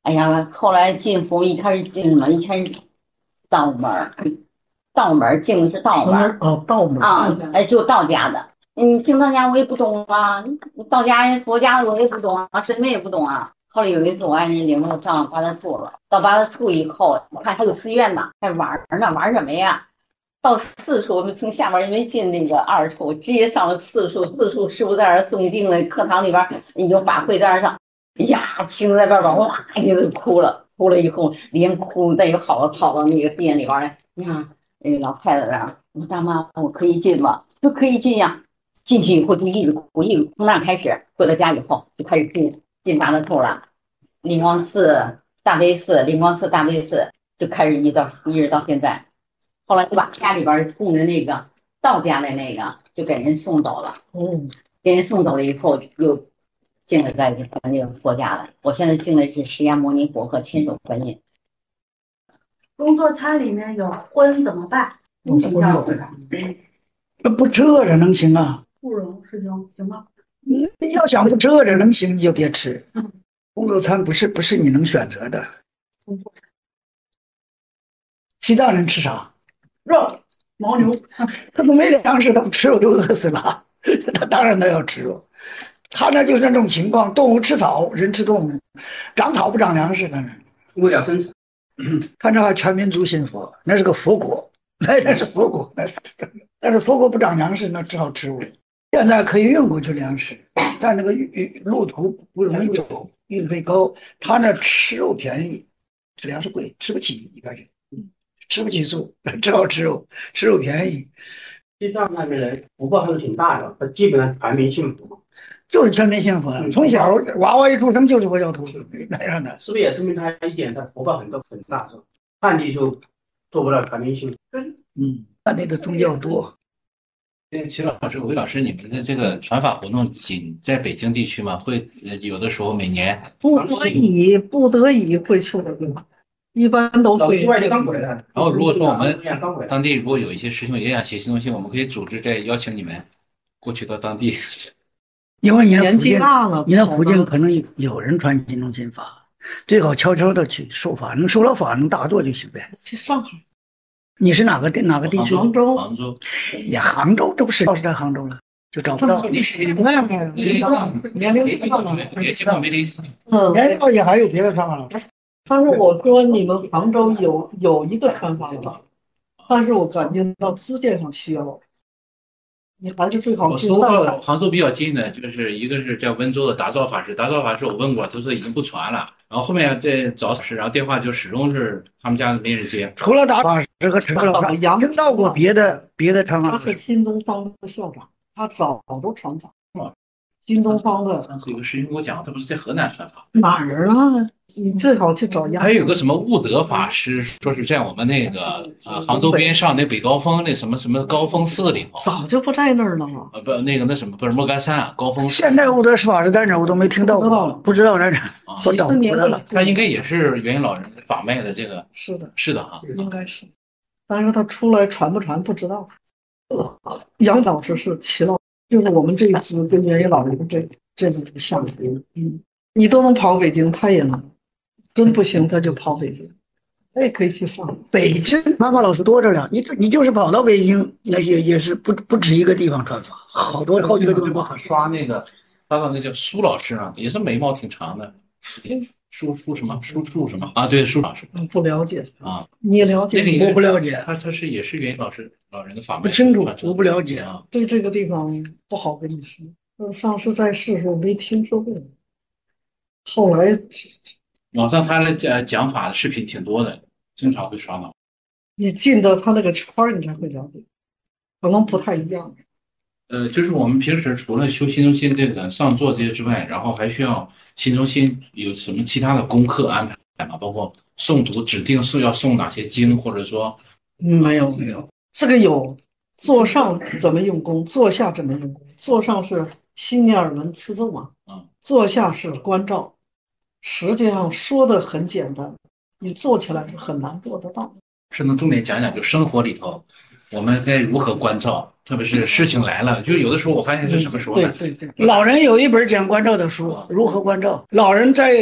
哎呀，后来进佛一开始进什么？一开始道门儿，道门儿进的是道门儿哦，道门啊，哎，就道家的。你进道家我也不懂啊，道家佛家的我也不懂啊，什么也不懂啊。后来有一次我爱人领着我上八大处了，到八大处以后，我看还有寺院呢，还玩儿呢，玩什么呀？到四处，我们从下边因为进那个二处，直接上了四处，四处师傅在那儿诵经了，课堂里边有法会在那儿上。哎呀，青子在外边哇就哭了，哭了以后连哭带又跑到跑到那个店里边来。你看，那老太太在那儿，我说大妈，我可以进吗？说可以进呀。进去以后就一直哭，一直从那开始，回到家以后就开始进进八大处了，灵光寺、大悲寺、灵光寺、大悲寺就开始一到一直到现在。后来就把家里边供的那个道家的那个就给人送走了， 嗯， 给人送走了以后又敬了在咱那个佛家了。我现在敬的是释迦牟尼佛和千手观音。 工作餐里面有荤怎么办？你请教我。 那不吃饿着能行啊？ 不容师兄，行吗？ 你你要想不吃饿着能行，你就别吃。工作餐不是不是你能选择的。西藏人吃啥？ 肉、牦牛。 他都没粮食，他不吃肉就饿死了。他当然他要吃肉。他那就是那种情况，动物吃草，人吃动物，长草不长粮食，那是为了生存。 看着还全民族信佛，那是个佛国，那那是佛国，那是但是佛国不长粮食，那只好吃肉。现在可以运过去粮食，但那个运路途不容易走，运费高。他那吃肉便宜，吃粮食贵，吃不起一开始，吃不起素，只好吃肉，吃肉便宜。 西藏那边人福报还是挺大的，他基本上全民幸福嘛。 就是全民幸福啊！从小娃娃一出生就是佛教徒，那样的。 是不是也证明他一点，他福报很多很大，是吧？汉地就做不了全民幸福。 嗯，汉地的宗教多。 对，齐老师、韦老师，你们的这个传法活动仅在北京地区吗？会呃有的时候每年不得已不得已会去的地方，一般都会。 老外就刚回来。 然后如果说我们当地如果有一些师兄也想学新东西，我们可以组织再邀请你们过去到当地。 因为你年纪大了， 你那附近可能有人传心中心法，最好悄悄的去受法，能受了法能大做就行呗。 去上海。 你是哪个地哪个地区？ 杭州。 杭州。 也杭州，这不是要是在杭州了，就找不到。 年龄大了，年龄大了， 也情况没联系。 嗯， 年龄大也还有别的传法了。 但是我说你们杭州有有一个传法了，但是我感觉到资建上需要。你还是最好我搜过杭州比较近的，就是一个是叫温州的达照法师，达照法师我问过，他说已经不传了。然后后面再找师，然后电话就始终是他们家没人接。 除了达法师和陈老师，听到过别的别的传法。 他是新东方的校长，他早都传法。新东方的。 上次有个师兄给我讲，他不是在河南传法。 哪儿啊？你最好去找。 还有个什么悟德法师，说是在我们那个呃杭州边上那北高峰那什么什么高峰寺里头。 早就不在那儿了吗？ 呃不，那个那什么不是莫干山高峰寺。 现在悟德法师在哪我都没听到过，不知道在哪。 几十年了。 他应该也是元老人法脉的这个。 是的， 是的哈， 应该是，但是他出来传不传不知道。杨老师是齐老，就是我们这一支跟元一老人这这支相声，嗯，你都能跑北京，他也能。真不行，他就跑北京，他也可以去上。 北京传法老师多着呢，你你就是跑到北京，那也也是不不止一个地方传法，好多好几个地方刷那个，刷到那叫苏老师啊，也是眉毛挺长的，苏苏什么苏苏什么啊？对，苏老师。 嗯，不了解啊， 你了解？ 那个我不了解， 他他是也是元老师老人的法脉。 不清楚，我不了解啊。 对这个地方不好跟你说，上次在世时候没听说过，后来。 网上他的讲讲法的视频挺多的，经常会刷到。 你进到他那个圈儿，你才会了解，可能不太一样。 呃，就是我们平时除了修心中心这个上座这些之外，然后还需要心中心有什么其他的功课安排吗？包括诵读，指定是要诵哪些经，或者说…… 嗯，没有没有，这个有坐上怎么用功，坐下怎么用功。坐上是心念耳闻持咒嘛， 嗯， 坐下是关照。实际上说的很简单，你做起来是很难做得到。 是能重点讲讲，就生活里头我们该如何关照，特别是事情来了，就有的时候我发现是什么时候呢？ 对对对， 老人有一本讲关照的书，如何关照。老人在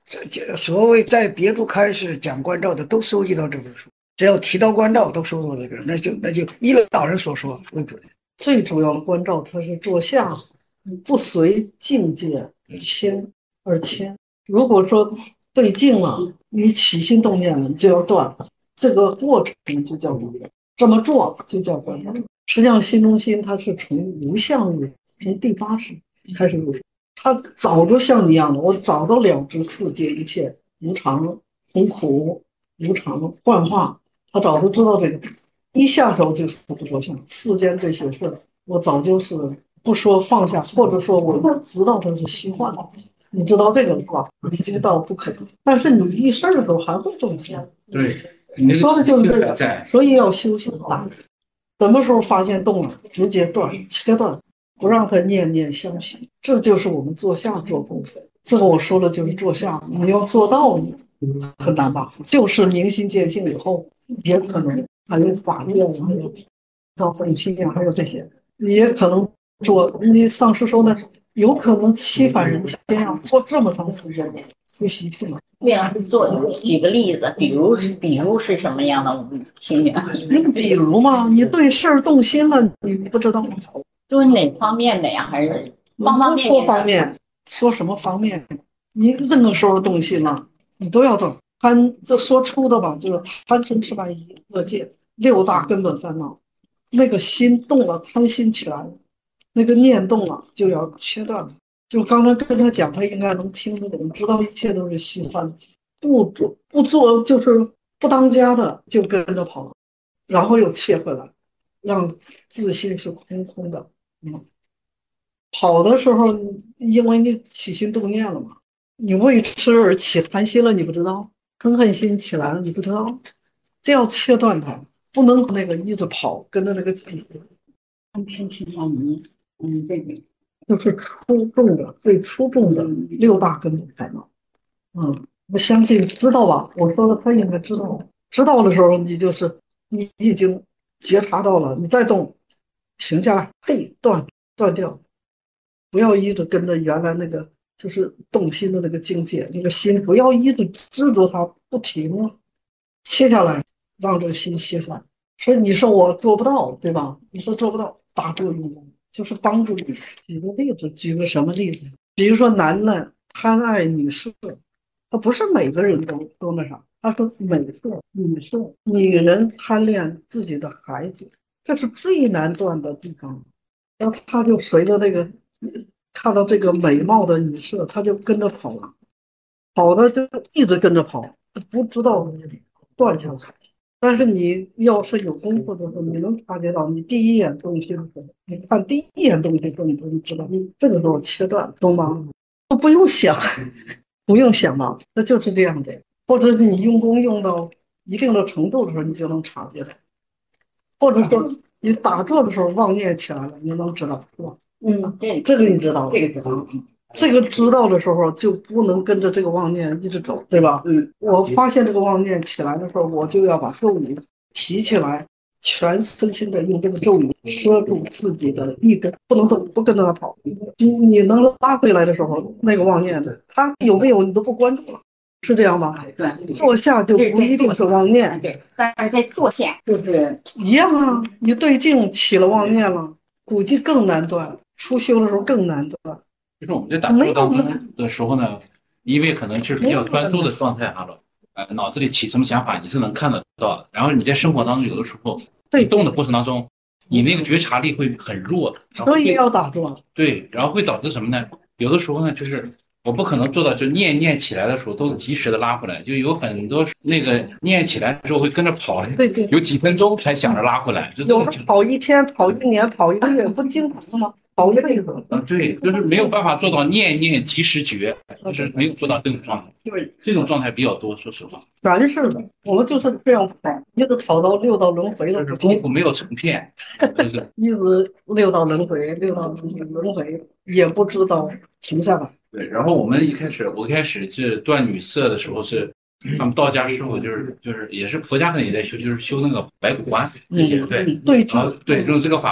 这这所谓在别处开示讲关照的，都收集到这本书。只要提到关照，都收到这个，那就那就依老人所说为准。 最主要的关照，它是坐下，不随境界迁而迁。如果说对境了，你起心动念了，你就要断，这个过程就叫关照，这么做就叫关照。实际上，心中心它是从无相入，从第八识开始入手，它早就像你一样的，我早都了知世界一切无常、从苦、无常、幻化，他早就知道这个。一下手就是不着相，世间这些事儿，我早就是不说放下，或者说我知道它是虚幻的。你知道这个的话，已经到不可能。但是你一事儿的时候还会这么想。 对， 你说的就是这个， 在， 所以要修行大。什么时候发现动了，直接断，切断，不让它念念相续。这就是我们坐下做功夫。这个我说的就是坐下，你要做到很难吧？就是明心见性以后，也可能还有法力啊，还有造愤气啊，还有这些，也可能做。你上师说的，有可能七返人天啊，做这么长时间的呼吸气嘛。 魏老师做举个例子，比如是比如是什么样的？我们听听。 你比如嘛，你对事儿动心了，你不知道吗？ 就是哪方面的呀？还是方方面面？ 说方面，说什么方面？你任何时候动心了，你都要动。贪，这说出的吧，就是贪嗔痴慢疑恶戒六大根本烦恼。那个心动了，贪心起来了，那个念动了，就要切断了。就刚才跟他讲，他应该能听得懂，知道一切都是虚幻的。不做不做就是不当家的，就跟着跑了，然后又切回来，让自心是空空的。嗯，跑的时候，因为你起心动念了嘛，你为吃而起贪心了，你不知道。嗔恨心起来了，你不知道，这要切断它，不能那个一直跑，跟着那个劲。 贪嗔痴慢疑，嗯，这个就是出众的、最出众的六大根本烦恼。嗯，我相信知道吧？我说的他应该知道，知道的时候你就是你已经觉察到了，你再动，停下来，嘿，断断掉，不要一直跟着原来那个。就是动心的那个境界，那个心不要一直执着它不停，切下来，让这个心歇下来。所以你说我做不到，对吧？你说做不到，大作用功就是帮助你。举个例子，举个什么例子？比如说男的贪爱女色，他不是每个人都都那啥，他说美色、女色，女人贪恋自己的孩子，这是最难断的地方。然后他就随着那个。看到这个美貌的女色，他就跟着跑了，跑的就一直跟着跑，不知道断下来。但是你要是有功夫的时候，你能察觉到，你第一眼动心的时候，你看第一眼动心的时候，你就知道这个时候切断，懂吗？都不用想，不用想嘛，那就是这样的。或者是你用功用到一定的程度的时候，你就能察觉到；或者说你打坐的时候妄念起来了，你能知道，是吧？ 嗯，这这个你知道， 这个知道， 这个知道的时候就不能跟着这个妄念一直走，对吧？ 嗯， 我发现这个妄念起来的时候，我就要把咒语提起来，全身心的用这个咒语摄住自己的一根，不能动，不跟着他跑。你能拉回来的时候，那个妄念的他有没有你都不关注了，是这样吧？ 对， 坐下就不一定是妄念， 对，但是在坐下就是一样啊。你对境起了妄念了，估计更难断。初修的时候更难断， 就是我们在打坐当中的时候呢，因为可能是比较专注的状态哈了，呃，脑子里起什么想法你是能看得到的。然后你在生活当中有的时候，对动的过程当中，你那个觉察力会很弱， 所以要打坐。 对，然后会导致什么呢？有的时候呢，就是我不可能做到，就念念起来的时候都及时的拉回来，就有很多那个念起来之后会跟着跑， 对对， 有几分钟才想着拉回来，就有的跑一天、跑一年、跑一个月，不经常吗？跑一辈子。 嗯，对，就是没有办法做到念念及时觉，就是没有做到这种状态，就是这种状态比较多，说实话。 全是的，我们就是这样跑，一直跑到六道轮回了， 就是功夫没有成片，就是一直六道轮回，六道轮回也不知道停下来。 对，然后我们一开始，我一开始是断女色的时候是。他们道家师傅就是就是也是佛家可能也在修，就是修那个白骨观这些，对对啊对用这个法门，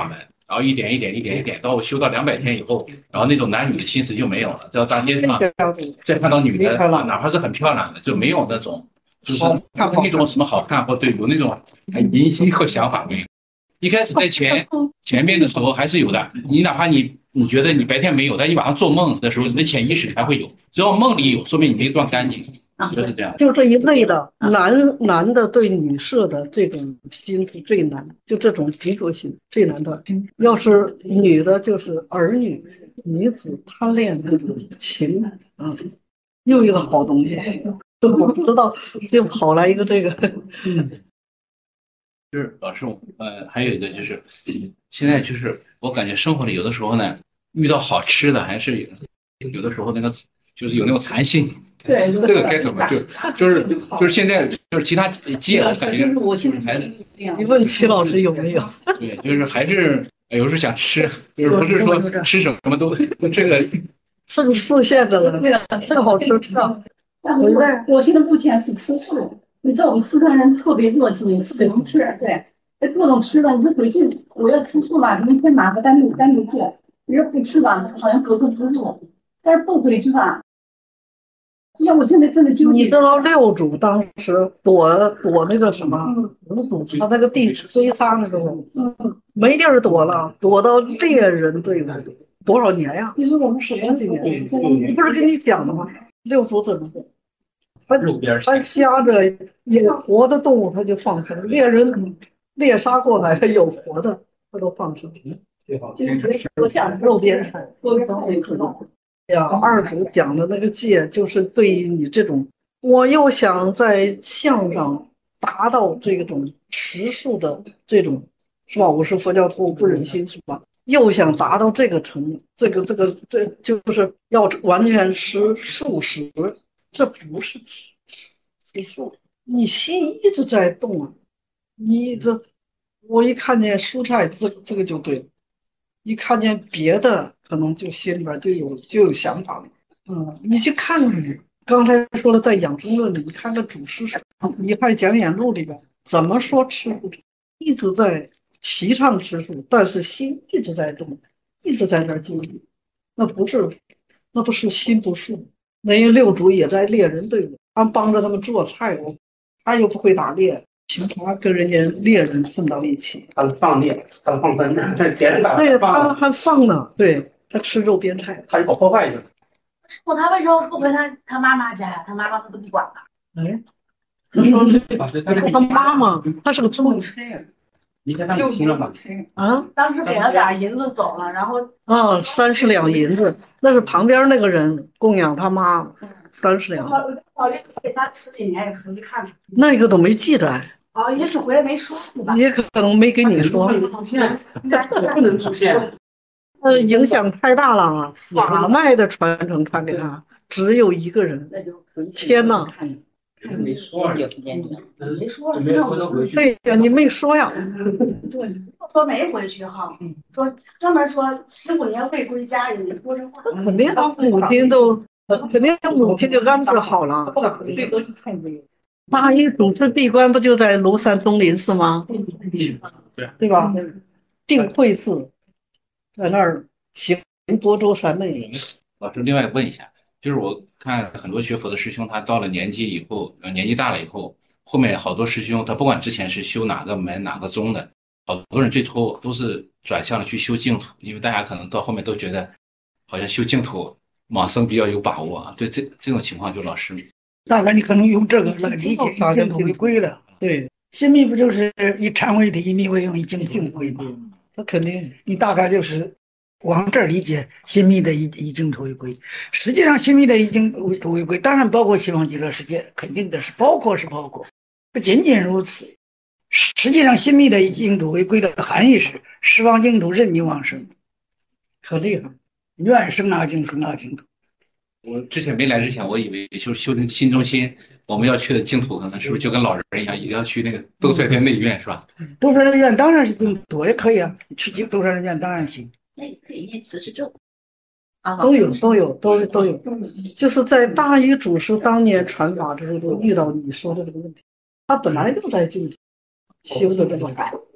然后一点一点一点一点，到我修到两百天以后，然后那种男女的心思就没有了，到大街上再看到女的，哪怕是很漂亮的，就没有那种就是那种什么好看或对有那种淫心和想法没有。一开始在前前面的时候还是有的，你哪怕你你觉得你白天没有，但你晚上做梦的时候，你的潜意识还会有，只要梦里有，说明你没断干净。我觉得是这样。 就这一类的男男的对女色的这种心是最难，就这种执着心最难断。要是女的，就是儿女女子贪恋那种情啊，又一个好东西，都不知道就跑来一个这个。 就是老师，呃，还有一个就是，现在就是我感觉生活里有的时候呢，遇到好吃的还是有有的时候那个就是有那种馋心。 对， 这个该怎么就就是就是现在就是其他戒，我感觉还是你问齐老师有没有？ 对，就是还是有时候想吃，就是不是说吃什么都这个这个视线的了，这个好吃吃啊。 我我现在目前是吃素，你知道我们四川人特别热情，特别能吃，对，各种吃的，你说回去我要吃素吧，你会马个单独单独去，你说不吃吧，好像格格不入，但是不回去吧。要我现在真的纠结。 你知道六祖当时躲躲那个什么，五祖他那个弟子追杀那个人，嗯，没地儿躲了，躲到猎人队伍里，多少年呀？ 你说我们十几年？你不是跟你讲的吗？六祖怎么做？他他夹着有活的动物，他就放生；猎人猎杀过来的有活的，他都放生。就是我想肉边菜，我早就知道。呀，二祖讲的那个戒，就是对于你这种，我又想在相上达到这种持素的这种，是吧？我是佛教徒，不忍心，是吧？又想达到这个程，这个这个这就是要完全吃素食，这不是吃吃素，你心一直在动啊，你这我一看见蔬菜，这这个就对了。一看见别的，可能就心里边就有就有想法了。嗯，你去看看，刚才说了，在养生论里，你看看祖师你看讲演录里边怎么说吃素，一直在提倡吃素，但是心一直在动，一直在那儿纠结，那不是，那不是心不素。那些六祖也在猎人队伍，他帮着他们做菜，我他又不会打猎。凭啥跟人家猎人混到一起？ 他是放猎，他是放生，别人把对，他还放呢。对，他吃肉边菜， 他就搞破坏去。 师傅，他为什么不回他他妈妈家呀？他妈妈他都不管他。 哎，他说他妈妈，他是个中车。 你看他母亲了吗？ 啊， 当时给了点银子走了，然后啊，三十两银子，那是旁边那个人供养他妈，三十两。 好像给他十几年，有回去看看。 那个都没记载。 哦，也许回来没说是吧？ 也可能没给你说。 不能出现。 呃，影响太大了啊！法脉的传承传给他，只有一个人。天哪！ 没说呀， 没说， 没回头回去。 对呀，你没说呀。 对，说没回去哈，说专门说十五年未归家人，说这话。 肯定他母亲都，肯定母亲就安置好了。大一主持闭关不就在庐山东林寺吗？对吧？定慧寺在那儿行多州三昧。 老师，另外问一下，就是我看很多学佛的师兄，他到了年纪以后，呃，年纪大了以后，后面好多师兄，他不管之前是修哪个门哪个宗的，好多人最后都是转向了去修净土，因为大家可能到后面都觉得，好像修净土往生比较有把握啊。对这这种情况，就老师， 大概你可能用这个来理解以净土为归了。 对， 心密不就是以禅为体，以密为用，以净土为归吗？ 他肯定， 你大概就是往这儿理解心密的以以净土为归。实际上，心密的以净土为归，当然包括西方极乐世界，肯定的是包括是包括，不仅仅如此。实际上，心密的以净土为归的含义是十方净土任你往生， 可厉害， 愿生哪净土哪净土。 我之前没来之前，我以为就是修成心中心，我们要去的净土，可能是不是就跟老人一样，也要去那个兜率天内院，是吧？ 兜率天内院当然是净土，也可以啊，去兜率天内院当然行。 那也可以念慈氏咒， 都有都有都都有，就是在大一祖师当年传法的时候，遇到你说的这个问题，他本来就在净土修的这个法，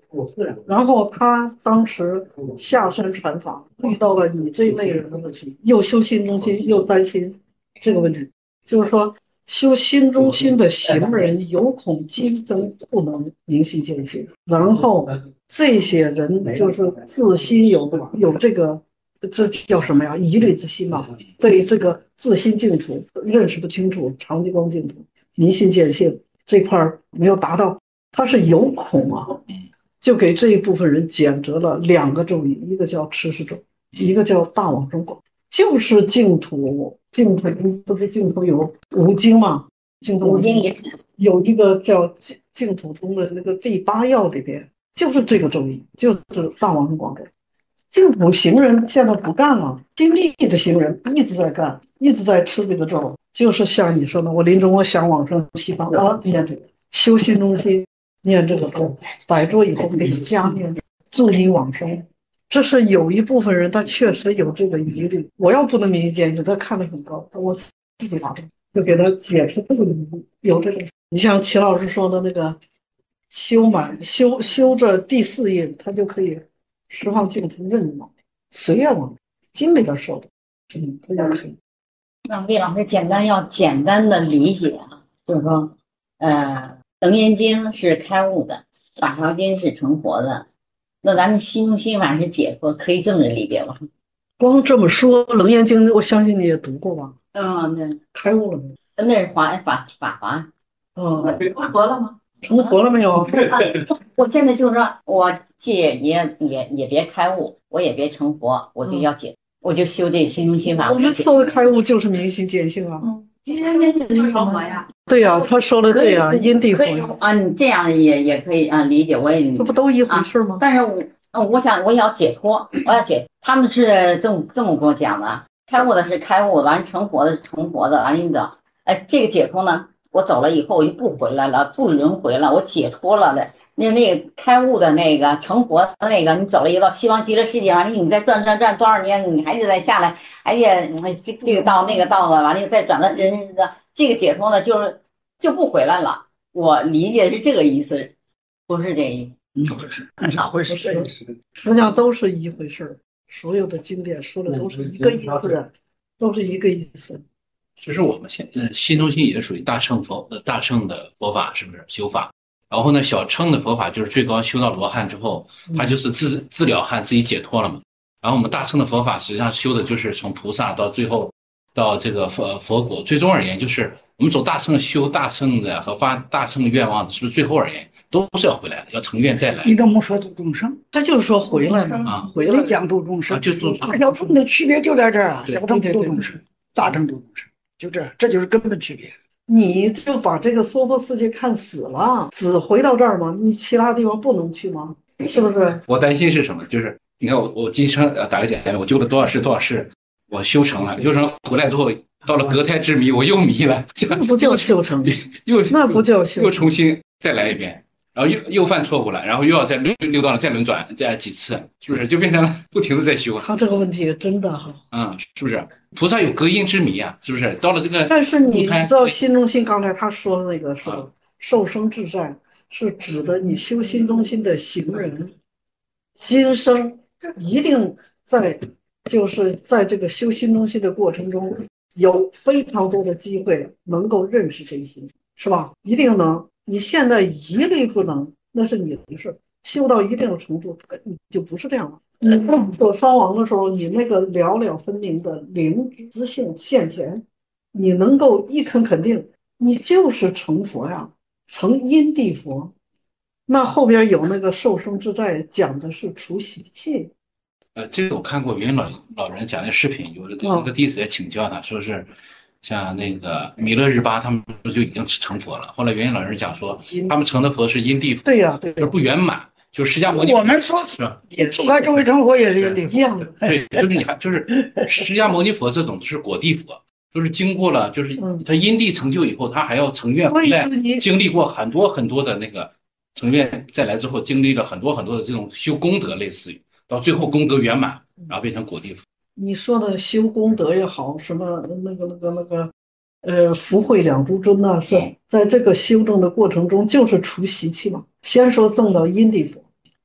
然后他当时下山传法，遇到了你这一类人的问题，又修心中心，又担心这个问题，就是说修心中心的行人有恐今生不能明心见性，然后这些人就是自心有有这个。这叫什么呀？疑虑之心嘛，对这个自心净土认识不清楚，常寂光净土明心见性这块没有达到，他是有恐啊，就给这一部分人减折了两个咒语，一个叫持世咒，一个叫大往生广，就是净土净土不是净土有五经嘛？净土五经也有一个叫净净土中的那个第八要里边，就是这个咒语，就是大往生广咒。净土行人现在不干了，心力的行人一直在干，一直在吃这个咒，就是像你说的，我临终我想往生西方啊，念这个修心中心，念这个咒，摆桌以后给你加念，助你往生。这是有一部分人他确实有这个疑虑，我要不能明显他看得很高，我自己打针就给他解释这个疑虑，有这个。你像齐老师说的那个修满修修这第四印，他就可以释放净土任意往随愿往经里边说的，嗯，他就可以。 那魏老师简单要简单的理解啊，就是说，呃，楞严经是开悟的，大条经是成佛的，那咱的心中心法是解脱，可以这么理解吧？ 光这么说，楞严经我相信你也读过吧？ 嗯，对， 开悟了没？ 那是华法法华， 嗯， 成佛了吗？ 成佛了没有？ 啊、我现在就是说，我戒也也也别开悟，我也别成佛，我就要解，嗯、我就修这心中心法。 我们说的开悟就是明心见性啊。 嗯，明心见性是成佛呀。 对呀、啊，他说的对呀、啊，因地佛啊，你这样也也可以啊理解，我也这不都一回事吗？ 啊、但是我我想我要解脱，我要解，他们是这么这么跟我讲的，开悟的是开悟，完成佛的是成佛的，完了你走，哎，这个解脱呢？我走了以后，我就不回来了，不轮回了，我解脱了的。那那个开悟的那个成佛的那个，你走了一个到西方极乐世界，完了你再转转转多少年，你还得再下来，哎呀，这这个道那个道的，完了再转到人人的这个解脱呢，就是就不回来了。我理解是这个意思，不是这意思。 嗯，不是，按啥回事？ 实际上都是一回事，所有的经典说的都是一个意思，都是一个意思。 其实我们现呃心中心也属于大乘佛呃大乘的佛法，是不是修法？然后呢，小乘的佛法就是最高修到罗汉之后，他就是自自了汉，自己解脱了嘛。然后我们大乘的佛法实际上修的就是从菩萨到最后到这个佛佛果，最终而言就是我们走大乘修大乘的和发大乘的愿望的，是不是最后而言都是要回来的，要成愿再来？ 你怎么说度众生？ 他就是说回来嘛， 啊， 回来讲度众生， 啊，就度大小乘的区别就在这儿啊，小乘度众生，大乘度众生。就这，这就是根本区别。 你就把这个娑婆世界看死了，只回到这儿吗？你其他地方不能去吗？是不是？ 我担心是什么？就是你看我我今生呃打个简单，我修了多少世多少世，我修成了，修成回来之后，到了隔胎之迷，我又迷了， 那不叫修成， 又那不叫修成， 又重新再来一遍。然后又又犯错误了，然后又要再溜溜到了再轮转再几次，是不是就变成了不停的在修？ 他这个问题真的哈， 嗯，是不是？菩萨有隔音之谜啊，是不是？到了这个， 但是你知道心中心刚才他说的那个是受生至善，是指的你修心中心的行人，今生一定在就是在这个修心中心的过程中，有非常多的机会能够认识真心，是吧？一定能。你现在一律不能，那是你的事。修到一定的程度，你就不是这样了。你做双亡的时候，你那个了了分明的灵知性现前，你能够一肯肯定，你就是成佛呀，成因地佛。那后边有那个受生之债，讲的是除习气。 呃，这个我看过云老老人讲的视频，有的那个弟子也请教他，说是。像那个弥勒日巴，他们就已经成佛了。后来元音老人讲说，他们成的佛是因地佛， 对呀、啊，对、啊， 就是不圆满，就是释迦摩尼。 我们说是，也出来这位成佛也是因地佛， 对，就是你看，就是释迦摩尼佛这种是果地佛，就是经过了，就是他因地成就以后，他还要成愿回来，经历过很多很多的那个成愿再来之后，经历了很多很多的这种修功德，类似于到最后功德圆满，然后变成果地佛。 你说的修功德也好，什么那个那个那个，呃，福慧两诸尊呢、啊，是在这个修正的过程中，就是除习气嘛。先说证到因地佛，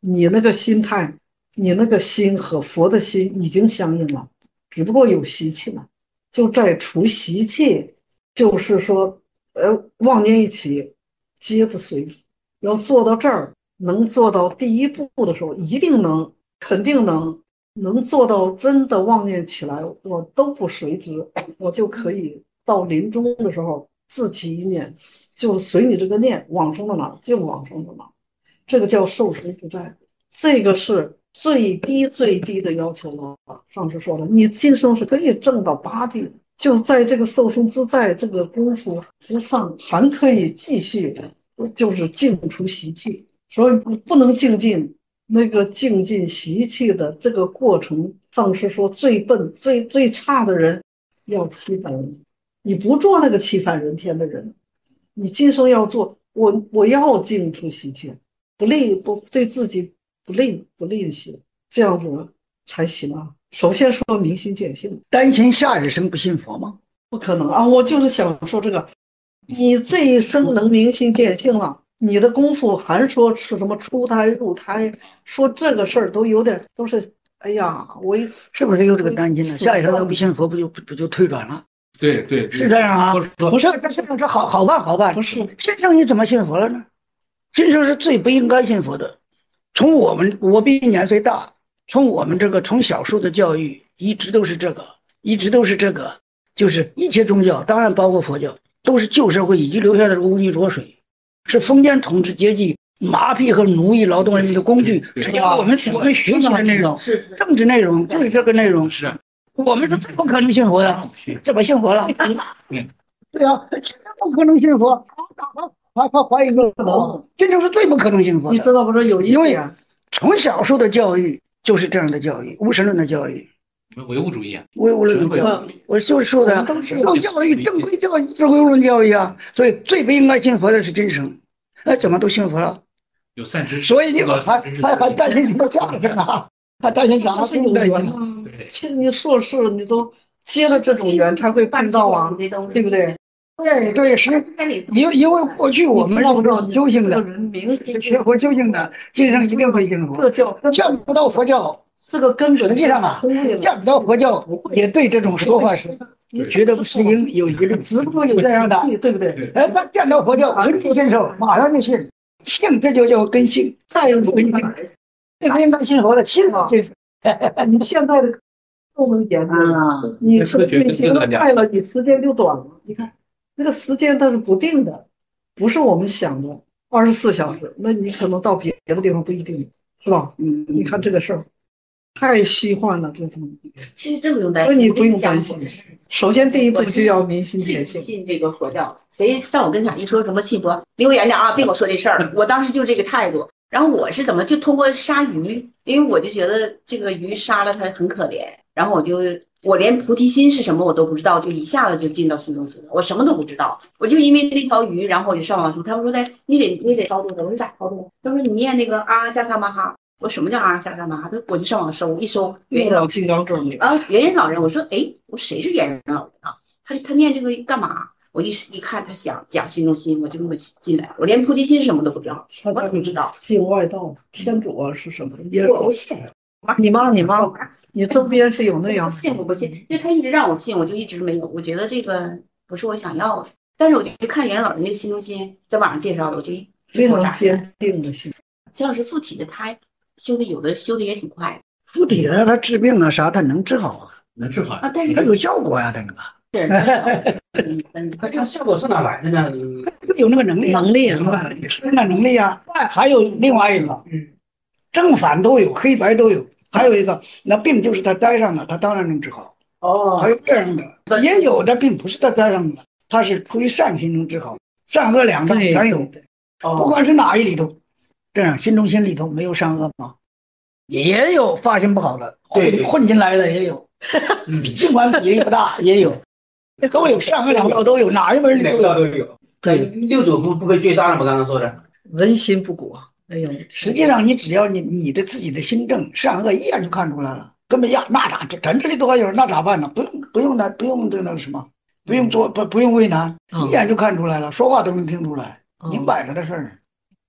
你那个心态，你那个心和佛的心已经相应了，只不过有习气了，就在除习气，就是说，呃，妄念一起，皆不随。要做到这儿，能做到第一步的时候，一定能，肯定能，能做到真的妄念起来，我都不随之，我就可以到临终的时候自起一念，就随你这个念往生到哪儿就往生到哪儿。这个叫受生不在，这个是最低最低的要求了。上次说了，你今生是可以证到八地的，就在这个受生自在这个功夫之上，还可以继续，就是净除习气。所以不能净尽那个净尽习气的这个过程。上师说，最笨、最最差的人要七百人，你不做那个七反人天的人，你今生要做，我我要净除习气。不吝不对自己不吝不吝惜，这样子才行啊。首先说明心见性， 担心下一生不信佛吗？ 不可能啊！我就是想说这个，你这一生能明心见性了，你的功夫还说是什么出胎入胎，说这个事儿都有点都是，哎呀，我一次是不是有这个担心呢？下一生要不信佛，不就不就退转了？ 对对， 是这样啊？不是，这事是好好办好办。 不是， 今生你怎么信佛了呢？今生是最不应该信佛的。从我们我比你年岁大，从我们这个从小受的教育一直都是这个，一直都是这个，就是一切宗教，当然包括佛教，都是旧社会遗留下的污泥浊水，是封建统治阶级麻痹和奴役劳动人民的工具。只要我们我们学习的内容，政治内容就是这个内容， 是我们是不可能信佛的，怎么信佛了？对啊，不可能信佛。他他怀疑不能，这就是最不可能信佛的。 你知道不是有一因为从小受的教育就是这样的教育，无神论的教育， 唯物主义啊， 唯物论的教育。我就是说的，受教育正规教育是唯物论教育啊，所以最不应该信佛的是今生。那怎么都信佛了？ 有善知识， 所以你还还还担心什么下一生啊？还担心啥？ 是有缘啊！其实你硕士你都接了这种缘才会碰到啊，对不对？ 对对是，因因为过去我们是修行的，学佛修行的，今生一定会信佛。 这叫见不到佛教， 这个根本实际上啊，见不到佛教也对这种说法是觉得不适应，有疑虑，只不过有这样的，对不对？哎，他见到佛教，闻之身受，马上就信，信这就叫根性，再有根性，这不应该信佛的，信这是。 你现在的都能点啊，你是运行的快了，你时间就短了，你看。那个时间它是不定的，不是我们想的二十四小时，那你可能到别的地方不一定，是吧？嗯，你看这个事儿太虚幻了，这东西。 其实真不用担心， 所以你不用担心。首先第一步就要明心见性。 信这个佛教，谁上我跟前一说什么信佛，离我远点啊，别跟我说这事儿。我当时就这个态度。然后我是怎么就通过杀鱼，因为我就觉得这个鱼杀了它很可怜，然后我就。我连菩提心是什么我都不知道，就一下子就进到心中寺了。我什么都不知道，我就因为那条鱼，然后我就上网搜。他们说的，你得你得超度的。我说咋超度？他说你念那个阿夏萨玛哈。我说什么叫阿夏萨玛哈？他我就上网搜，一搜元老金刚咒啊，元人老人。我说哎，我说谁是元人老人啊？他他念这个干嘛？我一一看他想讲心中心，我就这么进来。我连菩提心是什么都不知道，我都不知道。 信外道，天主啊是什么？ 我不信。 你妈，你妈，你周边是有那样信我不信，就他一直让我信，我就一直没有。我觉得这个不是我想要的，但是我就看袁老人那个心中心，在网上介绍的，我就非常坚定的信。 秦老师附体的，他修的有的修的也挺快。 附体的他治病啊啥，他能治好啊， 能治好啊，但是他有效果呀，这个。 是，嗯， 他这个效果是哪来的呢？ 有那个能力， 能力啊，吃的能力啊。还有另外一个，嗯，正反都有，黑白都有。还有一个，那病就是他栽上的，他当然能治好。 哦， 还有这样的，也有的病不是他栽上的，他是出于善心能治好，善恶两道全有。不管是哪一里头，这样心中心里头没有善恶吗？也有发心不好的，混混进来的也有，尽管比例不大，也有，都有善恶两道都有，哪一门里都有。 都有。对，六祖不不会绝杀了吗？刚刚说的， 人心不古。哎呦， 实际上你只要你你的自己的心正，善恶一眼就看出来了，根本呀那咋咱这里都还有那咋办呢？不用不用那不用这那个什么，不用做不不用为难，一眼就看出来了，说话都能听出来，明摆着的事儿。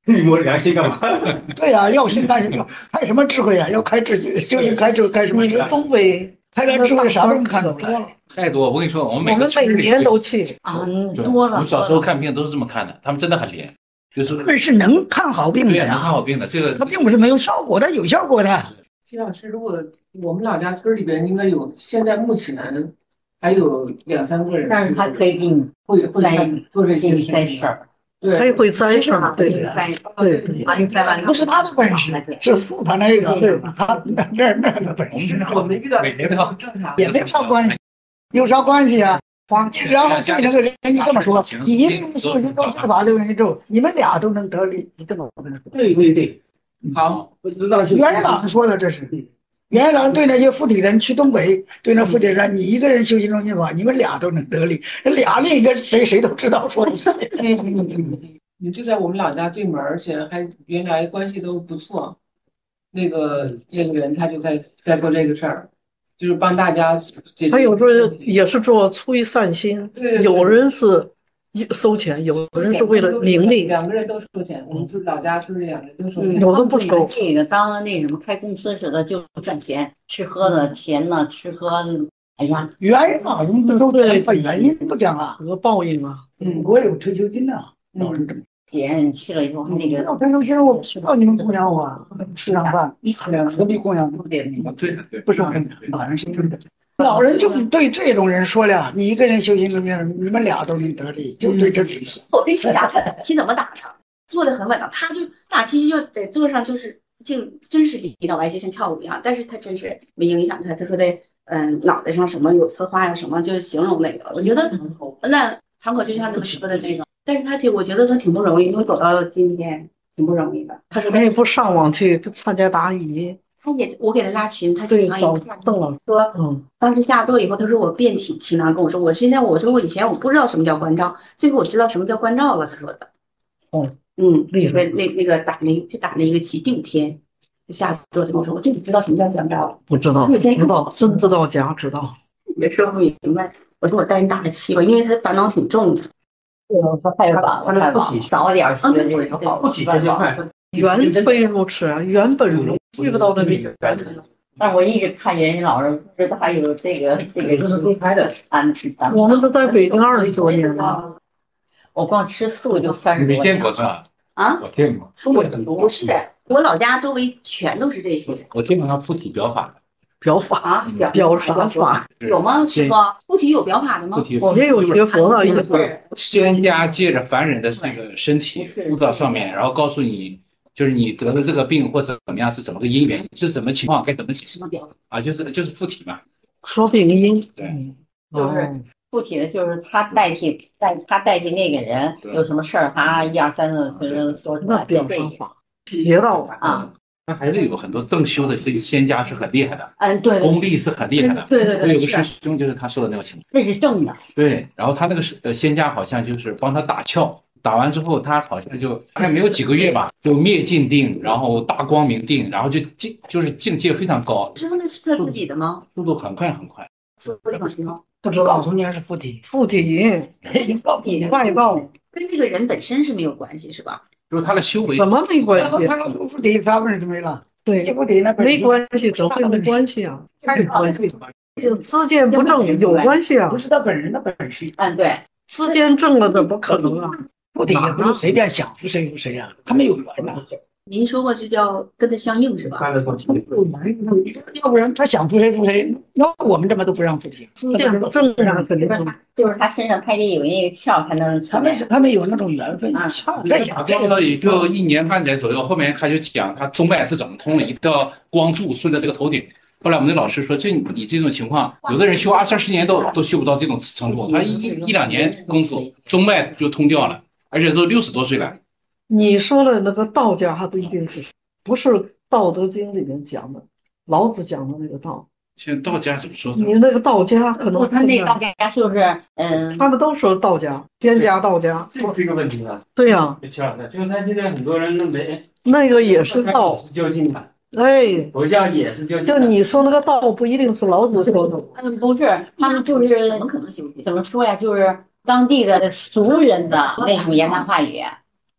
你摸良心干嘛？ 对呀、要心干什么？开什么智慧啊？要开智慧，究竟开智慧开什么智慧？ 你们东北开了智慧啥都能看出来。 太多。我跟你说，我们每我们每个村里年都去， 啊， 对多了。 我们小时候看病都是这么看的，他们真的很灵，就是他们是能看好病的对能看呀， 好病的。这个他并不是没有效果，他有效果的。 金老师，如果我们老家村里边应该有，现在目前还有两三个人， 但是他可以给你会会栽做这些给你栽事儿， 对， 他也会栽事儿，对给你栽， 对对。 把你栽完了， 不是他的本事，是父他那个，他那那那个本事， 我们遇到每年都要正常， 也没啥关系，有啥关系啊？然后对那个人，你这么说，你一个人修行都是法六元宇宙，你们俩都能得利，你这么跟他说。 对对对， 好， 不知道是元朗说的这是，元朗对那些附体的人去东北，对那附体的人，你一个人修行中心法，你们俩都能得利，俩另一个谁谁都知道说的是。 你就在我们老家对门，而且还原来关系都不错。那个那个人他就在在做这个事儿，就是帮大家解决。 他有时候也是做出于善心， 对有人是一收钱，有人是为了名利， 两个人都收钱。我们就是老家就是两个人都收钱。 有的不收。 这个当那什么开公司似的就赚钱，吃喝的钱呢，吃喝，哎呀， 元朗人不都对把原因都讲了， 有个报应啊。 嗯，我有退休金呐，老人这么。 钱去了以后那个我退休金我不知道你们供养我，吃上饭，何必供养我？ 对对对， 不是真的，老人是真的。老人就是对这种人说了，你一个人修行中间，你们俩都能得利，就对这种。 我跟谁打他棋怎么打的？坐的很稳当，他就打棋就在桌上就是就真是里倒歪斜像跳舞一样，但是他真是没影响他。他说的嗯、呃、脑袋上什么有刺花呀什么，就是形容那个。我觉得那堂口就像这么说的那种，但是他挺我觉得他挺不容易，能走到今天挺不容易的。他说他也不上网去参加答疑。 他也，我给他拉群，他对经常一看邓老师说， 嗯， 当时下座以后，他说我遍体鳞伤，跟我说，我现在我说我以前我不知道什么叫关照，结果我知道什么叫关照了。他说的， 哦， 嗯， 厉害就是那那个打那就打那一个棋，第五天下座的跟我说，我这你知道什么叫关照了？ 不知道， 我先知道，真知道假知道。 也说不明白。我说我带你打个棋吧，因为他烦恼挺重的。 他太晚了，太晚了，早点学这个好。 不几天就快。 缘非如此啊，缘本如遇不到那个缘。 但是我一直看人家老人不知道还有这个这个这是公开的。 安咱我们都在北京二十多年了， 我光吃素就三十你没多年见过是吧？ 啊， 我见过， 我不是，我老家周围全都是这些我见过他附体表法， 表法啊，表表啥法？ 有吗？师傅，不体有表法的吗？ 附体也有学佛的，也就是仙家借着凡人的这个身体附到上面，然后告诉你，就是你得了这个病或者怎么样是怎么个因缘，是什么情况该怎么解释什么表法？ 啊？就是就是附体嘛。 说病因。 对嗯， 就是附体的，就是他代替代他代替那个人对有什么事儿，他一二三四全说出来， 那表这啥法？邪道啊， 他还是有很多正修的，所以仙家是很厉害的， 嗯，对功力是很厉害的。 对对对， 我有个是师兄就是他说的那种情况。 那是正的， 对，然后他那个是呃仙家好像就是帮他打窍，打完之后他好像就还没有几个月吧，就灭尽定，然后大光明定，然后就境就是境界非常高， 师傅那是他自己的吗？ 速度很快很快。 不领情吗？ 不知道，告诉你还是附体， 附体、 体外道， 跟这个人本身是没有关系，是吧？ 就是他的修为怎么没关系？ 他要不附体，他问是没了。 对， 不附体那本没关系，怎么会没关系啊？ 太有关系， 这知见不正有关系啊不？是他本人的本事。 嗯，对， 知见正了怎么可能啊？ 附体也不是随便想附谁附谁啊，他们有缘的。 您说过这叫跟他相应是吧？ 看得过去。 有缘，要不然他想附谁附谁，那我们这么都不让附体。 知见不正啊，肯定是。 就是他身上他得有那个窍才能出他们来。 他们有那种缘分， 啊这也这过了也就一年半载左右，后面他就讲他中脉是怎么通的，一道光柱顺着这个头顶。后来我们的老师说，这你这种情况，有的人修二三十年都都修不到这种程度，他一一两年功夫中脉就通掉了，而且都六十多岁了。 你说的那个道家还不一定是，不是《道德经》里面讲的，老子讲的那个道。 现在道家怎么说你那个道家可能他那道家就是嗯， 他们都说道家，仙家、道家。 这是一个问题啊。 对呀， 就邱老师，就是他现在很多人都没。 那个也是道。 是究竟的。 哎， 佛教也是究竟的。 就你说那个道不一定是老子说的。 嗯，不是，他们就是怎么可能纠结？ 怎么说呀？就是当地的俗人的那种言谈话语。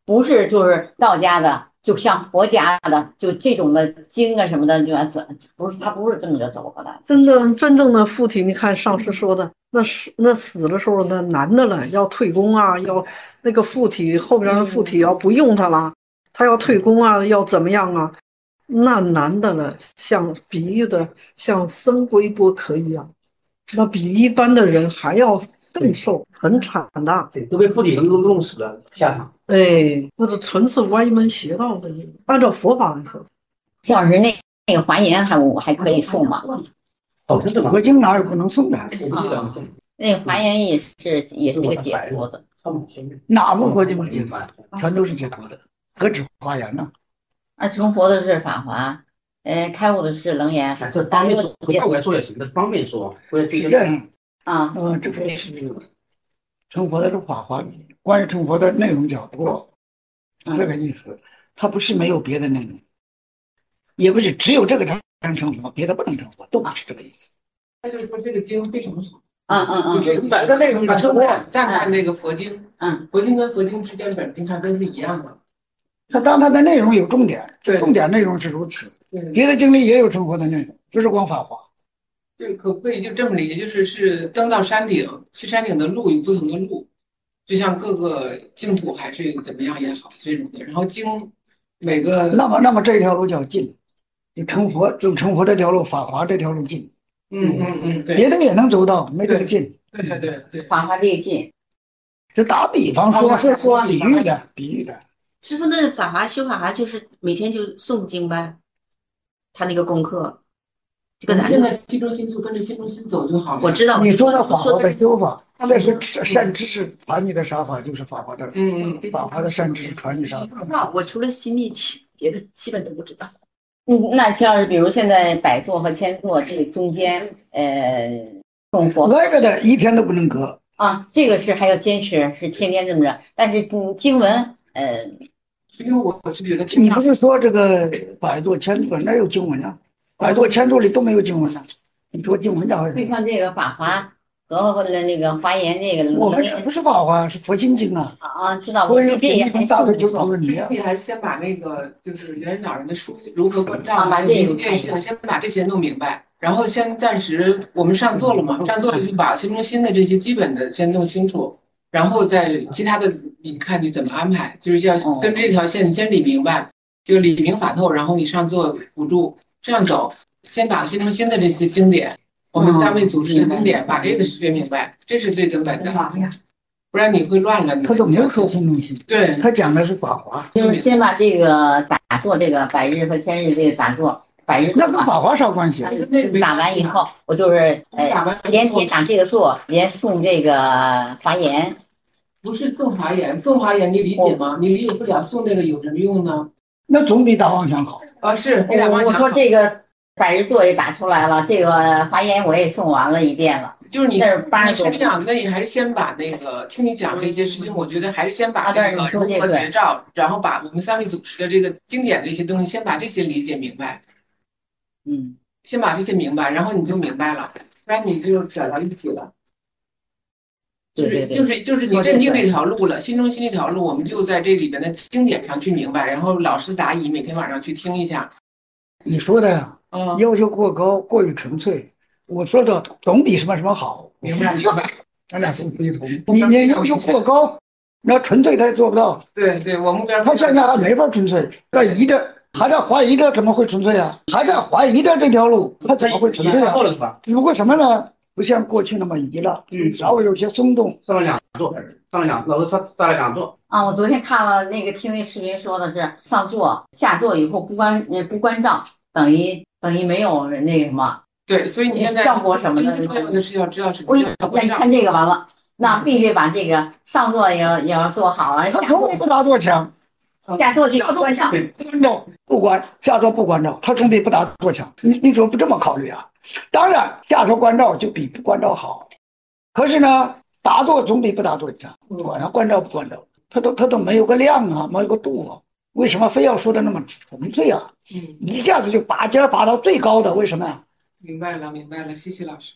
不是就是道家的，就像佛家的，就这种的经啊什么的，就要怎不是他不是这么着走过来。 真正真正的附体，你看上师说的，那死那死的时候那男的了，要退宫啊，要那个附体后边的附体要不用他了，他要退宫啊，要怎么样啊？那男的了，像比喻的像僧龟波壳一样，那比一般的人还要更瘦，很惨的。 对，都被附体弄弄死了下场。 哎，那是纯是歪门邪道的。按照佛法来说， 像是那那个华严还我还可以送吗？ 哦，真的吗？ 佛经哪有不能送的？ 啊，那个华严也是也是一个解脱的。 哪部佛经不解脱？全都是解脱的，何止华严呢？ 啊，成佛的是法华，呃，开悟的是楞严。 这方便说，倒过来说也行，但方便说，不是是这样啊。 嗯，这个是成佛的是法华，关于成佛的内容较多，这个意思。它不是没有别的内容，也不是只有这个才能成佛，别的不能成佛，都不是这个意思。 他就是说这个经非常少。 嗯嗯嗯， 这个本的内容再较多。 再看那个佛经， 嗯， 佛经跟佛经之间本质上都是一样的。 它当它的内容有重点， 对， 重点内容是如此。 对， 别的经历也有成佛的内容，不是光法华。 这可不可以就这么理解？就是是登到山顶，去山顶的路有不同的路，就像各个净土还是怎么样也好这种的。然后经每个那么那么这条路叫近，就成佛就成佛这条路，法华这条路近。 嗯嗯嗯，对， 别的也能走到，没这个近。 对对对对， 法华这个近。 这打比方说， 是说比喻的，比喻的。 师傅，那法华修法华就是每天就诵经呗，他那个功课。这个男现在心中心就跟着心中心走就好了。 我知道， 你说的法华的修法，这是善知识传你的杀法，就是法华的。 嗯嗯， 法华的善知识传你杀法。 不知道，我除了心密气，别的基本都不知道。 嗯，那像是比如现在百座和千座这中间，呃，供佛挨着的一天都不能隔啊，这个是还要坚持，是天天这么着。但是嗯，经文，呃， 因为我我是觉得你不是说这个百座千座哪有经文啊？百座千座里都没有经文啊！你说经文咋回事？ 对看这个法华和或者那个华严这个， 我们不是法华，是佛心经啊。 啊，知道。 我也这也很大的就讨论你啊。 可以还是先把那个就是元老人的书如何关照啊， 有见性，先把这些弄明白，然后先暂时我们上座了嘛，上座了就把心中心的这些基本的先弄清楚，然后再其他的你看你怎么安排，就是要跟这条线你先理明白，就理明法透，然后你上座辅助这样走，先把心中心的这些经典，我们三位祖师的经典把这个学明白，这是最根本的。不然你会乱了。 他都没有说心中心， 对他讲的是法华， 就是先把这个打坐这个百日和千日这个打坐，百日那跟法华啥关系？ 打完以后，我就是呃连体打这个坐，连诵这个华严。 不是诵华严，诵华严你理解吗？你理解不了，诵那个有什么用呢？ 那总比打妄想好啊！是比打妄想好。 我说这个百日坐也打出来了，这个华严我也诵完了一遍了。 就是你， 你是这样，那你还是先把那个听你讲这些事情，我觉得还是先把那个如何绝招，然后把我们三位祖师的这个经典的一些东西，先把这些理解明白。 嗯， 先把这些明白，然后你就明白了，不然你就扯到一起了。 对对对， 就是就是你认定这条路了，心中心这条路，我们就在这里边的经典上去明白，然后老师答疑，每天晚上去听一下。 你说的呀， 嗯， 要求过高，过于纯粹。我说的总比什么什么好， 明白明白， 咱俩说不一同。你你要求过高，那纯粹他也做不到。 对对，我目标他现在还没法纯粹，在疑着，还在怀疑着，怎么会纯粹啊？还在怀疑着这条路，他怎么会纯粹啊？只不过什么呢？不像过去那么疑了，嗯，稍微有些松动。 上了两座，上了两，老师上上了两座。 啊，我昨天看了那个听那视频说的是上座下座以后不关呃不关照，等于等于没有那什么。 对，所以你现在效果什么的， 重要的是要知道是。 我你看这个完了，那必须把这个上座也要也要做好了。 他总比不打坐强， 下座就要关照， 不关照不关，下座不关照，他总比不打坐强。你你怎么不这么考虑啊？当然，下座关照就比不关照好，可是呢，打坐总比不打坐强。管他关照不关照，他都他都没有个量啊，没有个度啊。为什么非要说的那么纯粹啊？ 嗯， 一下子就拔尖拔到最高的，为什么呀？ 明白了，明白了，谢谢老师。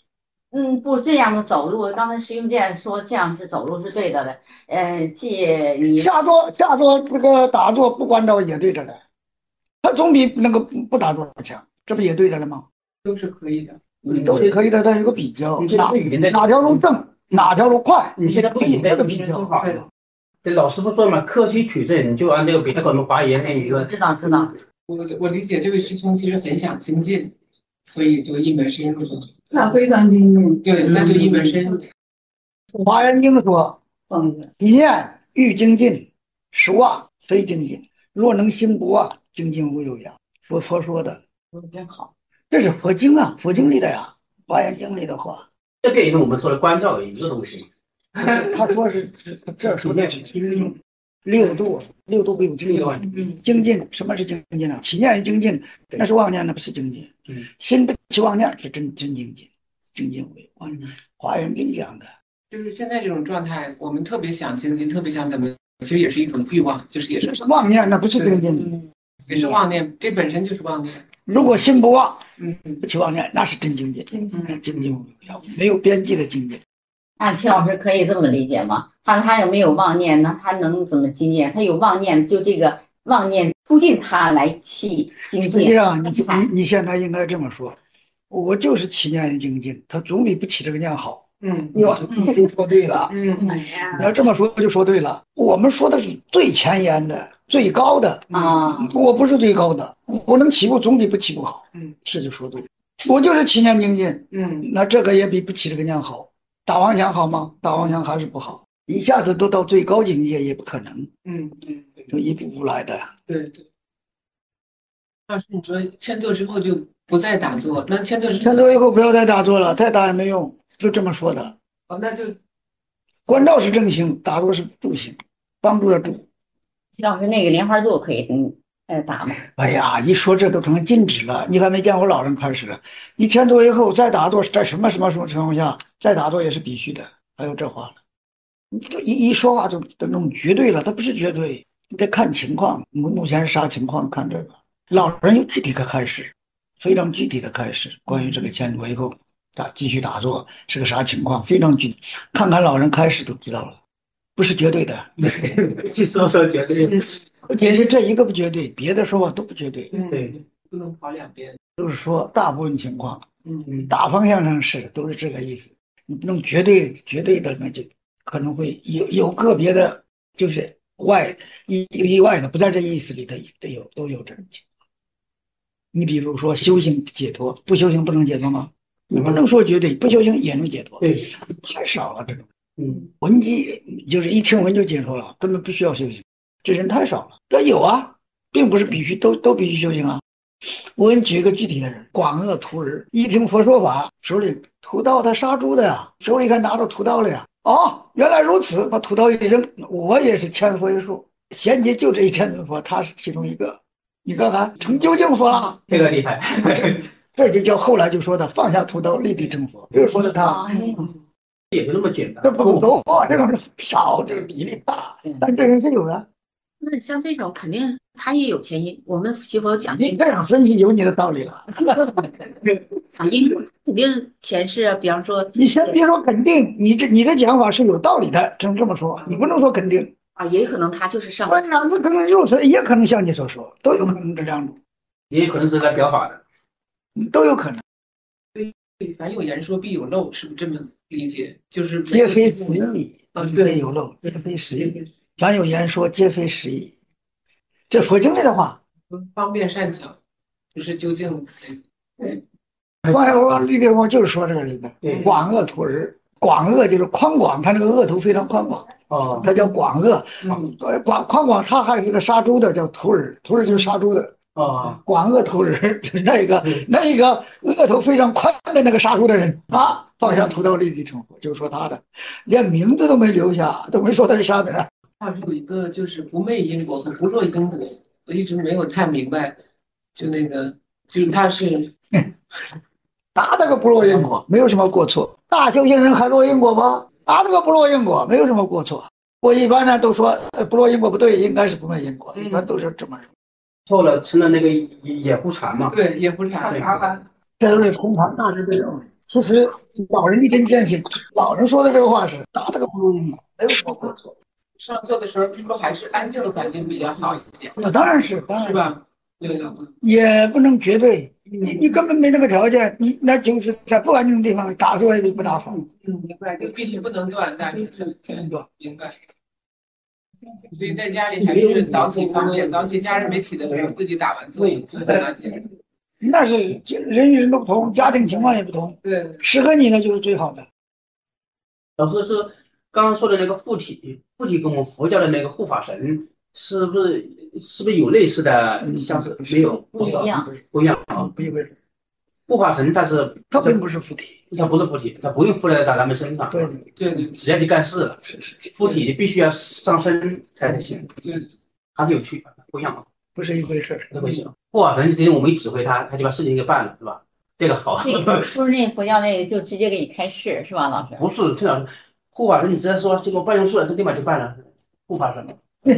嗯，不这样的走路，刚才石用健说这样是走路是对的的。呃，借你下坐下坐这个打坐不关照也对着了，他总比那个不打坐强，这不也对着了吗？ 都是可以的。 都是可以的，它有个比较， 你现在哪不语音在哪条路正，哪条路快， 你现在不语在这个比较比较。 法吗？这老师傅说嘛，科学取证，你就按这个比特可能华严那一个。 知道知道。 我我理解这位师兄其实很想精进，所以就一门深入就。 那非常精进。 对，那就一门深入。 华严经说， 嗯， 一念欲精进，实忘非精进。若能心不忘，精进无有涯。佛佛说的， 说的真好。 这是佛经啊，佛经里的呀，华严经里的话。 这个也是我们说的关照的一个东西。 他说是这说的是精进，六度六度不有精进吗？精进什么是精进呢？起念与精进，那是妄念，那不是精进。心不起妄念是真真精进，精进为华华严经讲的。 就是现在这种状态，我们特别想精进，特别想怎么，其实也是一种欲望，就是也是妄念，那不是精进， 也是妄念，这本身就是妄念。 如果心不忘， 嗯， 不起妄念，那是真精进，精进精进没有边际的精进。 那齐老师可以这么理解吗？他他有没有妄念呢？他能怎么精进？他有妄念，就这个妄念促进他来去精进。 实际上，你你你现在应该这么说，我就是起念与精进，他总比不起这个念好。 嗯， 你你就说对了。 嗯， 你要这么说就说对了。我们说的是最前沿的、最高的啊， 我不是最高的，我能起步总比不起步好。 嗯， 是就说对了。我就是起念精进， 嗯， 那这个也比不起这个念好。打妄想好吗？打妄想还是不好，一下子都到最高境界也不可能。 嗯嗯， 就一步步来的。 对对。老师，你说签坐之后就不再打坐，那签坐之后签坐以后不要再打坐了，再打也没用，就这么说的。 哦，那就关照是正行，打坐是助行，帮助的助。 齐老师，那个莲花座可以嗯呃打吗？ 哎呀，一说这都成禁止了。你还没见过老人开始了，你签坐以后再打坐，在什么什么什么情况下再打坐也是必须的。还有这话了，你这一一说话就都弄绝对了，它不是绝对，你得看情况。目目前是啥情况？看这个老人有具体的开始，非常具体的开始，关于这个签坐以后打继续打坐是个啥情况，非常具体，看看老人开始都知道了，不是绝对的。 去说说绝对。 也是这一个不绝对，别的说法都不绝对。 嗯， 对， 不能跑两边。 都是说大部分情况， 嗯， 大方向上是都是这个意思。你不能绝对绝对的，那就可能会有有个别的，就是外意意外的不在这意思里的都有都有这种情况。你比如说修行解脱，不修行不能解脱吗？你不能说绝对，不修行也能解脱。 对， 太少了这种。 嗯， 闻机就是一听闻就解脱了，根本不需要修行，这人太少了。但有啊，并不是必须都都必须修行啊。我给你举一个具体的人，广恶徒儿，一听佛说法，手里屠刀他杀猪的呀，手里还拿着屠刀了呀。哦，原来如此，把屠刀一扔，我也是千佛一术，贤劫就这一千尊佛，他是其中一个。你看看成究竟佛了， 这个厉害。 这就叫后来就说的放下屠刀立地成佛，就是说的他。 也不那么简单， 这不多，这种是少，这个比例大，但这人是有的。 那像这种肯定他也有前因，我们学佛讲你这样分析有你的道理了。 讲因果，肯定前世，比方说你先别说肯定，你这你的讲法是有道理的，只能这么说，你不能说肯定。 啊，也可能他就是上当然不可能如此，也可能像你所说，都有可能这两种， 也有可能是来表法的， 都有可能。 对，凡有言说必有漏，是不是这么理解？就是皆非实意， 啊， 非对， 有漏，皆非实意。凡有言说，皆非实意。这佛经里的话， 方便善巧，就是究竟。 我我里边我就是说这个人的广恶徒儿，广恶就是宽广，他那个恶头非常宽广。 哦， 他叫广恶， 嗯， 广宽广，他还是个杀猪的，叫徒儿，徒儿就是杀猪的。 哦， 广恶徒儿就是那个那个额头非常宽的那个杀猪的人啊，放下屠刀立地成佛，就是说他的，连名字都没留下，都没说他是啥名。 他是有一个就是不昧因果和不若因果，我一直没有太明白，就那个就是他是打那个不落因果，没有什么过错。大修行人还落因果吗？打那个不落因果，没有什么过错。我一般呢都说不落因果不对，应该是不昧因果，一般都是这么说。 错了，成了那个野狐禅嘛。 对野狐禅， 对， 这都是通常大家都认为， 其实老人一针见血，老人说的这个话是打他个不如应，没有什么过错。 上课的时候是不是还是安静的环境比较好一些？ 那当然是，当然是吧？对对对， 也不能绝对，你你根本没那个条件，你那就是在不安静的地方打坐也不打法。 嗯，明白，就必须不能断，那就是对，明白。所以在家里还是早起方便，早起家人没起的时候自己打完坐就很安静。 那是人与人都不同，家庭情况也不同， 对， 适合你的就是最好的。 老师是刚刚说的那个附体，附体跟我们佛教的那个护法神是不是是不是有类似的相似？没有， 不一样， 不一样啊，不一样。 护法神他是他并不是附体， 他不是附体，他不用附在咱们身上， 对对对， 直接就干事了。 是是， 附体必须要上身才行， 对， 还是有区别，不一样啊， 不是一回事， 不是一回事。护法神直接我们一指挥他，他就把事情给办了，是吧？这个好。 这个不是那佛教那个就直接给你开示是吧，老师？ 不是，这样护法神你直接说这个办公室，这立马就办了。护法神。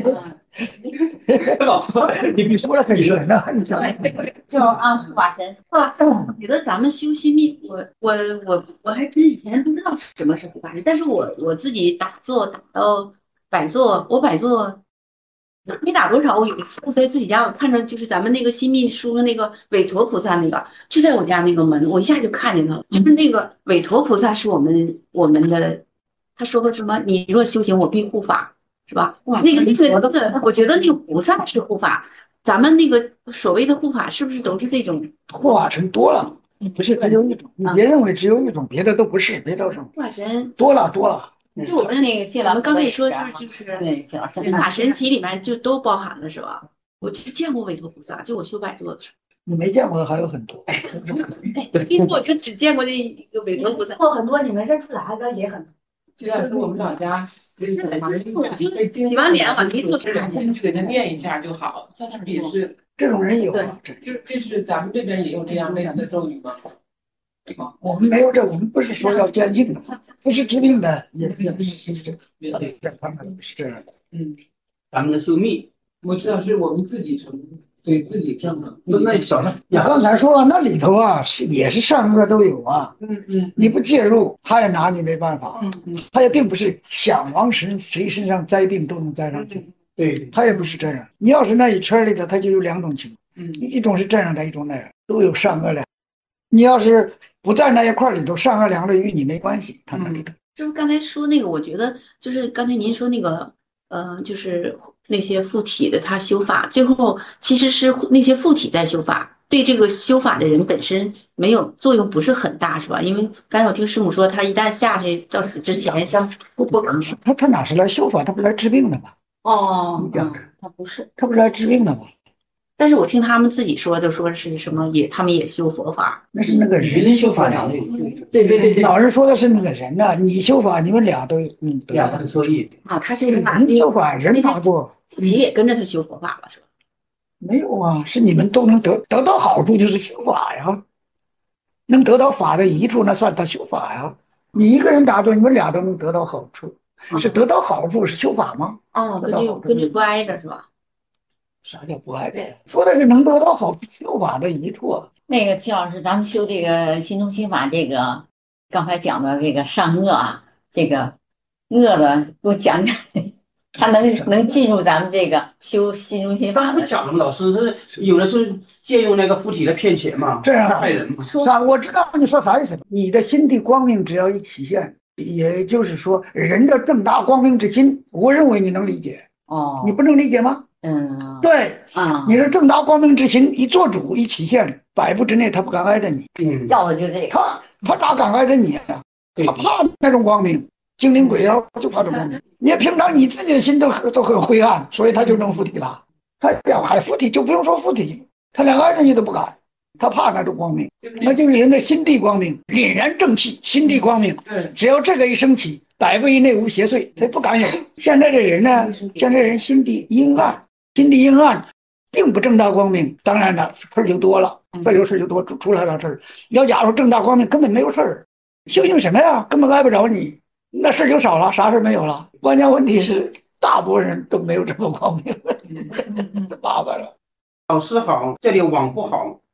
老师，你比说的很深呢，你讲。 就啊，护法神。 我觉得咱们修心密，我我我我还真以前不知道什么是护法神，但是我我自己打坐打到百坐，我百坐没打多少。我有一次在自己家，我看着就是咱们那个心密书那个韦陀菩萨那个，就在我家那个门，我一下就看见他了。就是那个韦陀菩萨是我们我们的，他说过什么？你若修行，我必护法。是吧？哇，那个那个那个，我觉得那个菩萨是护法，咱们那个所谓的护法是不是都是这种？ 护法神多了，不是只有一种，你别认为只有一种，别的都不是，别到什么。 护法神多了多了， 就我们那个我们刚才也说是就是对， 法神奇里面就都包含了是吧？我就见过韦陀菩萨，就我修百座的时候。 你没见过的还有很多。 因为我就只见过那一个韦陀菩萨， 或很多你们认出来的也很多。 这样是我们老家。 我就洗完脸往没做啥， 现在就给他念一下就好，但是也是这种人有， 就这是咱们这边也有这样类似的咒语吗？ 我们没有这，我们不是说要坚硬的，不是治病的，也也不是这这他们不是这样的。 嗯， 咱们的修密， 我知道是我们自己成，对自己挣的。 那小的， 我刚才说了，那里头啊是也是善恶都有啊。 嗯嗯， 你不介入，他也拿你没办法。 嗯嗯， 他也并不是想往谁谁身上栽病都能栽上去。 对， 他也不是这样。你要是那一圈里头，他就有两种情况， 嗯， 一种是这样的，一种那样，都有善恶两。你要是不在那一块里头，善恶两类与你没关系，他那里头。 就是刚才说那个，我觉得就是刚才您说那个，呃，就是那些附体的他修法，最后其实是那些附体在修法，对这个修法的人本身没有作用，不是很大，是吧？因为刚才我听师母说，他一旦下去到死之前，像不不可能。 他他哪是来修法？他不是来治病的吗？ 哦，嗯，他不是， 他不是来治病的吗？ 但是我听他们自己说，就说是什么也，他们也修佛法， 那是那个人修法两类。对对对，老人说的是那个人呐、啊，你修法，你们俩都嗯， 俩都受益啊。他修法， 人修法，人打坐， 自己也跟着他修佛法了，是吧？ 没有啊，是你们都能得得到好处，就是修法呀，能得到法的益处，那算他修法呀。你一个人打坐，你们俩都能得到好处， 啊、 是得到好处是修法吗？ 哦，跟着跟着不挨着是吧？ 啥叫不挨着？说的是能得到好修法的益处。 那个季老师，咱们修这个心中心法，这个刚才讲的这个善恶啊，这个恶的给我讲讲，他能能进入咱们这个修心中心法的。讲什么？老师，这有的是借用那个附体来骗钱嘛， 这样害人嘛。 说，我知道你说啥意思。你的心地光明只要一起现，也就是说，人的正大光明之心，我认为你能理解。 哦， 你不能理解吗？ 嗯， 对啊， 你的正大光明之心一做主一起现，百步之内他不敢挨着你。 嗯，要的就这个。 他他咋敢挨着你啊？他怕那种光明，精灵鬼妖就怕这种光明。你平常你自己的心都都很灰暗，所以他就能附体了。他要还附体就不用说附体，他连挨着你都不敢，他怕那种光明，那就是人的心地光明，凛然正气，心地光明。 对， 只要这个一升起，百步以内无邪祟，他不敢有。现在这人呢，现在人心地阴暗。心地阴暗，并不正大光明，当然了，事儿就多了，这有事就多出来了事儿。要假如正大光明，根本没有事儿，修行什么呀？根本挨不着你，那事儿就少了，啥事儿没有了。关键问题是，大部分人都没有这么光明，麻烦了。 老师好，这里网不好，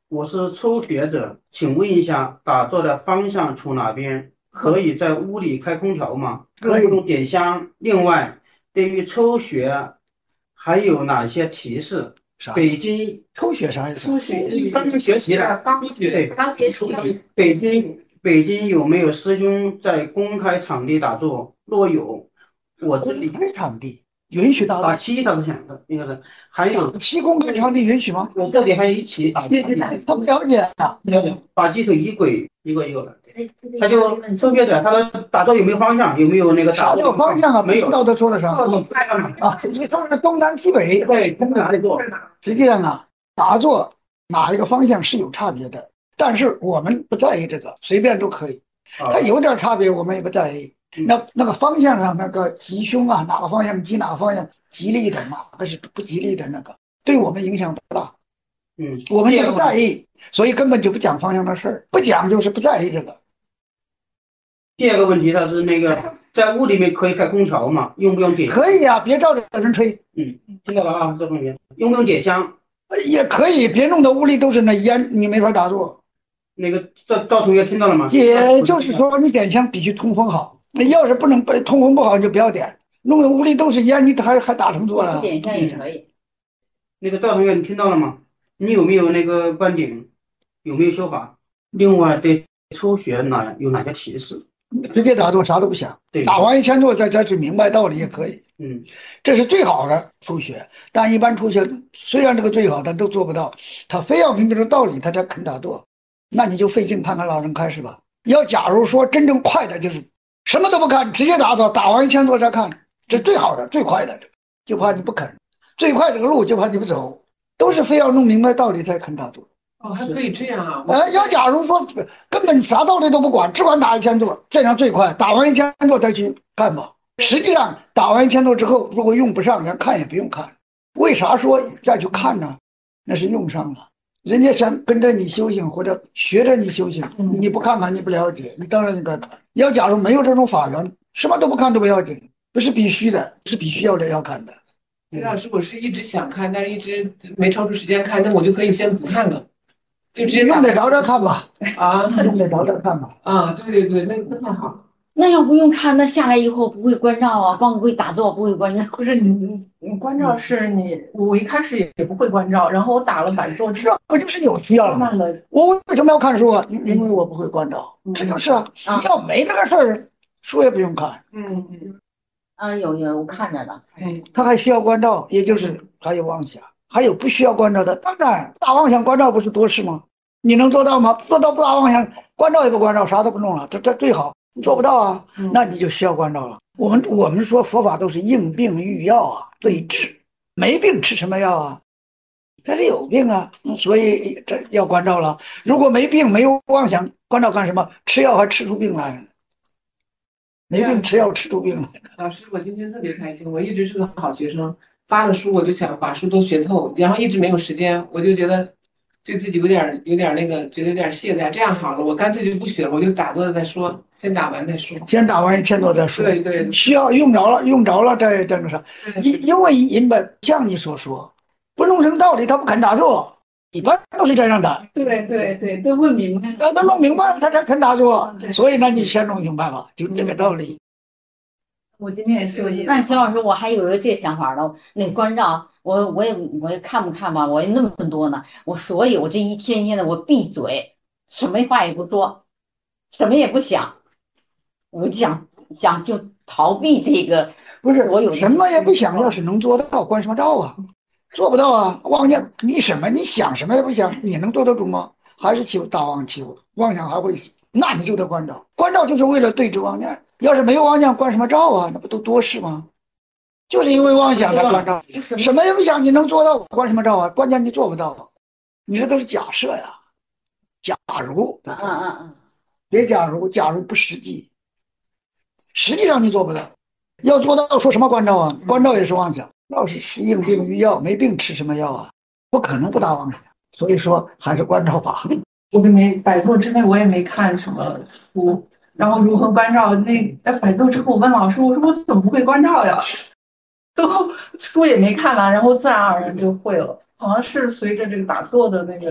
我是初学者，请问一下，打坐的方向从哪边？可以在屋里开空调吗？用可以不用点香？另外，对于抽血还有哪些提示？ 啥北京抽血啥意思？ 初学刚刚学习的， 刚学对， 刚接触的， 北京北京有没有师兄在公开场地打坐？若有，我这里公开场地允许打打的， 七他是想的，应该是还有七公开场地允许吗？ 我这里还有一起打他不了解啊。 了解，把鸡腿一轨一个一个的，他就抽血的，他的打坐有没有方向？有没有那个打啥叫方向啊？ 没有不知道都说得上啊。你说是东南西北， 对，他哪里做？ 实际上啊，打坐哪一个方向是有差别的，但是我们不在意这个，随便都可以。它有点差别，我们也不在意。那那个方向上，那个吉凶啊，哪个方向吉，哪个方向吉利的，哪个是不吉利的，那个对我们影响不大。 嗯， 我们就不在意，所以根本就不讲方向的事儿，不讲就是不在意这个。 第二个问题，他是那个在屋里面可以开空调吗？用不用点？ 可以啊，别照着人吹。 嗯，听到了啊，这同学，用不用点香？ 也可以，别弄得屋里都是那烟，你没法打坐。 那个赵赵同学听到了吗？ 也就是说，你点香必须通风好。那要是不能通风不好，你就不要点。弄得屋里都是烟，你还还打成坐了？ 点香也可以。 那个赵同学，你听到了吗？你有没有那个观点？有没有修法？另外，对抽血哪有哪些提示？ 直接打坐，啥都不想， 对， 打完一千坐再再去明白道理也可以。 嗯， 这是最好的初学，但一般初学虽然这个最好，但都做不到。他非要明白这个道理，他才肯打坐。那你就费劲看看老人开始吧。要假如说真正快的，就是什么都不看，直接打坐，打完一千坐再看，这最好的、最快的。就怕你不肯，最快这个路就怕你不走，都是非要弄明白道理才肯打坐。 哦，还可以这样啊！ 呃，要假如说根本啥道理都不管，只管打一千座，这样最快。打完一千座再去看吧。实际上打完一千座之后，如果用不上，连看也不用看。为啥说再去看呢？那是用上了，人家想跟着你修行或者学着你修行，你不看看你不了解，你当然应该看。要假如没有这种法源，什么都不看都不要紧，不是必须的，是必须要的要看的。 徐老师，我是一直想看，但是一直没抽出时间看，那我就可以先不看了。就直接用得着这看吧， 啊， 用得着这看吧。 啊，对对对，那那太好。 那要不用看，那下来以后不会关照啊，光不会打坐，不会关照。 不是你你你关照是你，我一开始也也不会关照，然后我打了百坐之后， 不就是有需要了吗？我为什么要看书啊？因因为我不会关照，这就是啊。你要没那个事儿，书也不用看。 嗯嗯。 啊，有有，我看着呢。 嗯，他还需要关照，也就是还有妄想，还有不需要关照的。当然，大妄想关照不是多事吗？你能做到吗？做到不大妄想，关照也不关照，啥都不弄了，这这最好。你做不到啊，那你就需要关照了。我们我们说佛法都是应病御药啊，对治。没病吃什么药啊？他是有病啊，所以这要关照了。如果没病没有妄想，关照干什么？吃药还吃出病来。没病吃药吃出病了。 老师，我今天特别开心，我一直是个好学生，发了书我就想把书都学透，然后一直没有时间，我就觉得对自己有点有点那个，觉得有点懈怠。这样好了，我干脆就不学了，我就打坐再说，先打完再说。 先打完一千多再说。 对对， 需要用着了，用着了再再那啥。因因为因本像你所说，不弄成道理，他不肯打坐。一般都是这样的， 对对对，都问明白， 都弄明白了，他才肯打坐。所以呢，你先弄明白吧，就这个道理。 我今天也是有意思。 那秦老师，我还有一个这想法呢，那关照我我也我也看不看吧，我也那么多呢，我所以我这一天天的我闭嘴，什么话也不说，什么也不想，我就想想就逃避这个， 不是我有什么也不想，要是能做到，关什么照啊？做不到啊！妄念，你什么？你想什么也不想，你能做得住吗？还是起大妄起妄想还会，那你就得关照。关照就是为了对治妄念。要是没有妄念，关什么照啊？那不都多事吗？就是因为妄想才关照。什么也不想，你能做到，关什么照啊？关键你做不到，你这都是假设呀。假如， 嗯嗯嗯， 别假如，假如不实际，实际上你做不到。要做到说什么关照啊？关照也是妄想。要是吃应病御药，没病吃什么药啊？不可能不打妄想。所以说还是关照法。 我也没百座之内我也没看什么书，然后如何关照那哎百座之后我问老师，我说我怎么不会关照呀？都书也没看完，然后自然而然就会了。好像是随着这个打坐的那个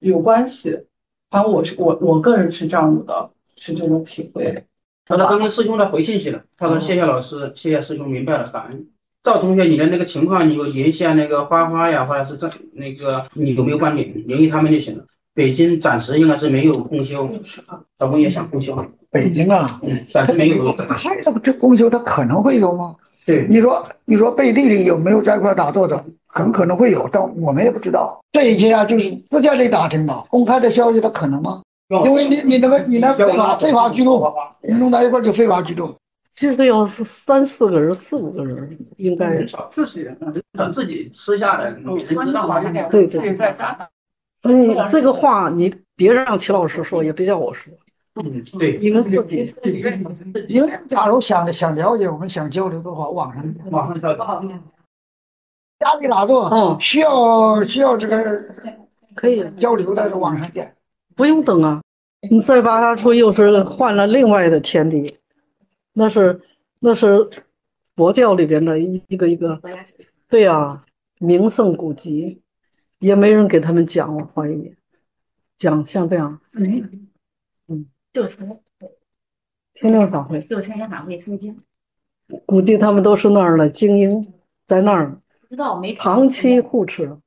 有关系。反正我是我我个人是这样子的，是这种体会。 他刚刚师兄他回信息了，他说谢谢老师，谢谢师兄，明白了，感恩。赵同学，你的那个情况，你有联系下那个花花呀，或者是这那个你有没有关联联系他们就行了。北京暂时应该是没有公休，老公也想公休。 北京啊， 嗯，暂时没有。 他这公休他可能会有吗？ 对， 你说你说背地里有没有在一块打坐的？很可能会有，但我们也不知道。这一些啊，就是私下里打听吧，公开的消息他可能吗？因为你你那个你那非法非法聚众，你弄到一块就非法聚众。 其实要是三四个人、四五个人，应该自己人，他自己私下的，你知道吗？ 对对。所以这个话你别让齐老师说，也别叫我说。 嗯，对， 你们自己。 因为假如想想了解，我们想交流的话，网上网上交流。 家里打坐，嗯，需要需要这个可以交流的网上见。 不用等啊，你再拔他出又是换了另外的天地，那是那是佛教里边的一一个一个，对呀、啊，名胜古迹，也没人给他们讲，我怀疑讲像这样， 嗯嗯， 就是天亮早会， 就参加法会听经， 估计他们都是那儿的精英，在那儿不知道没长期护持。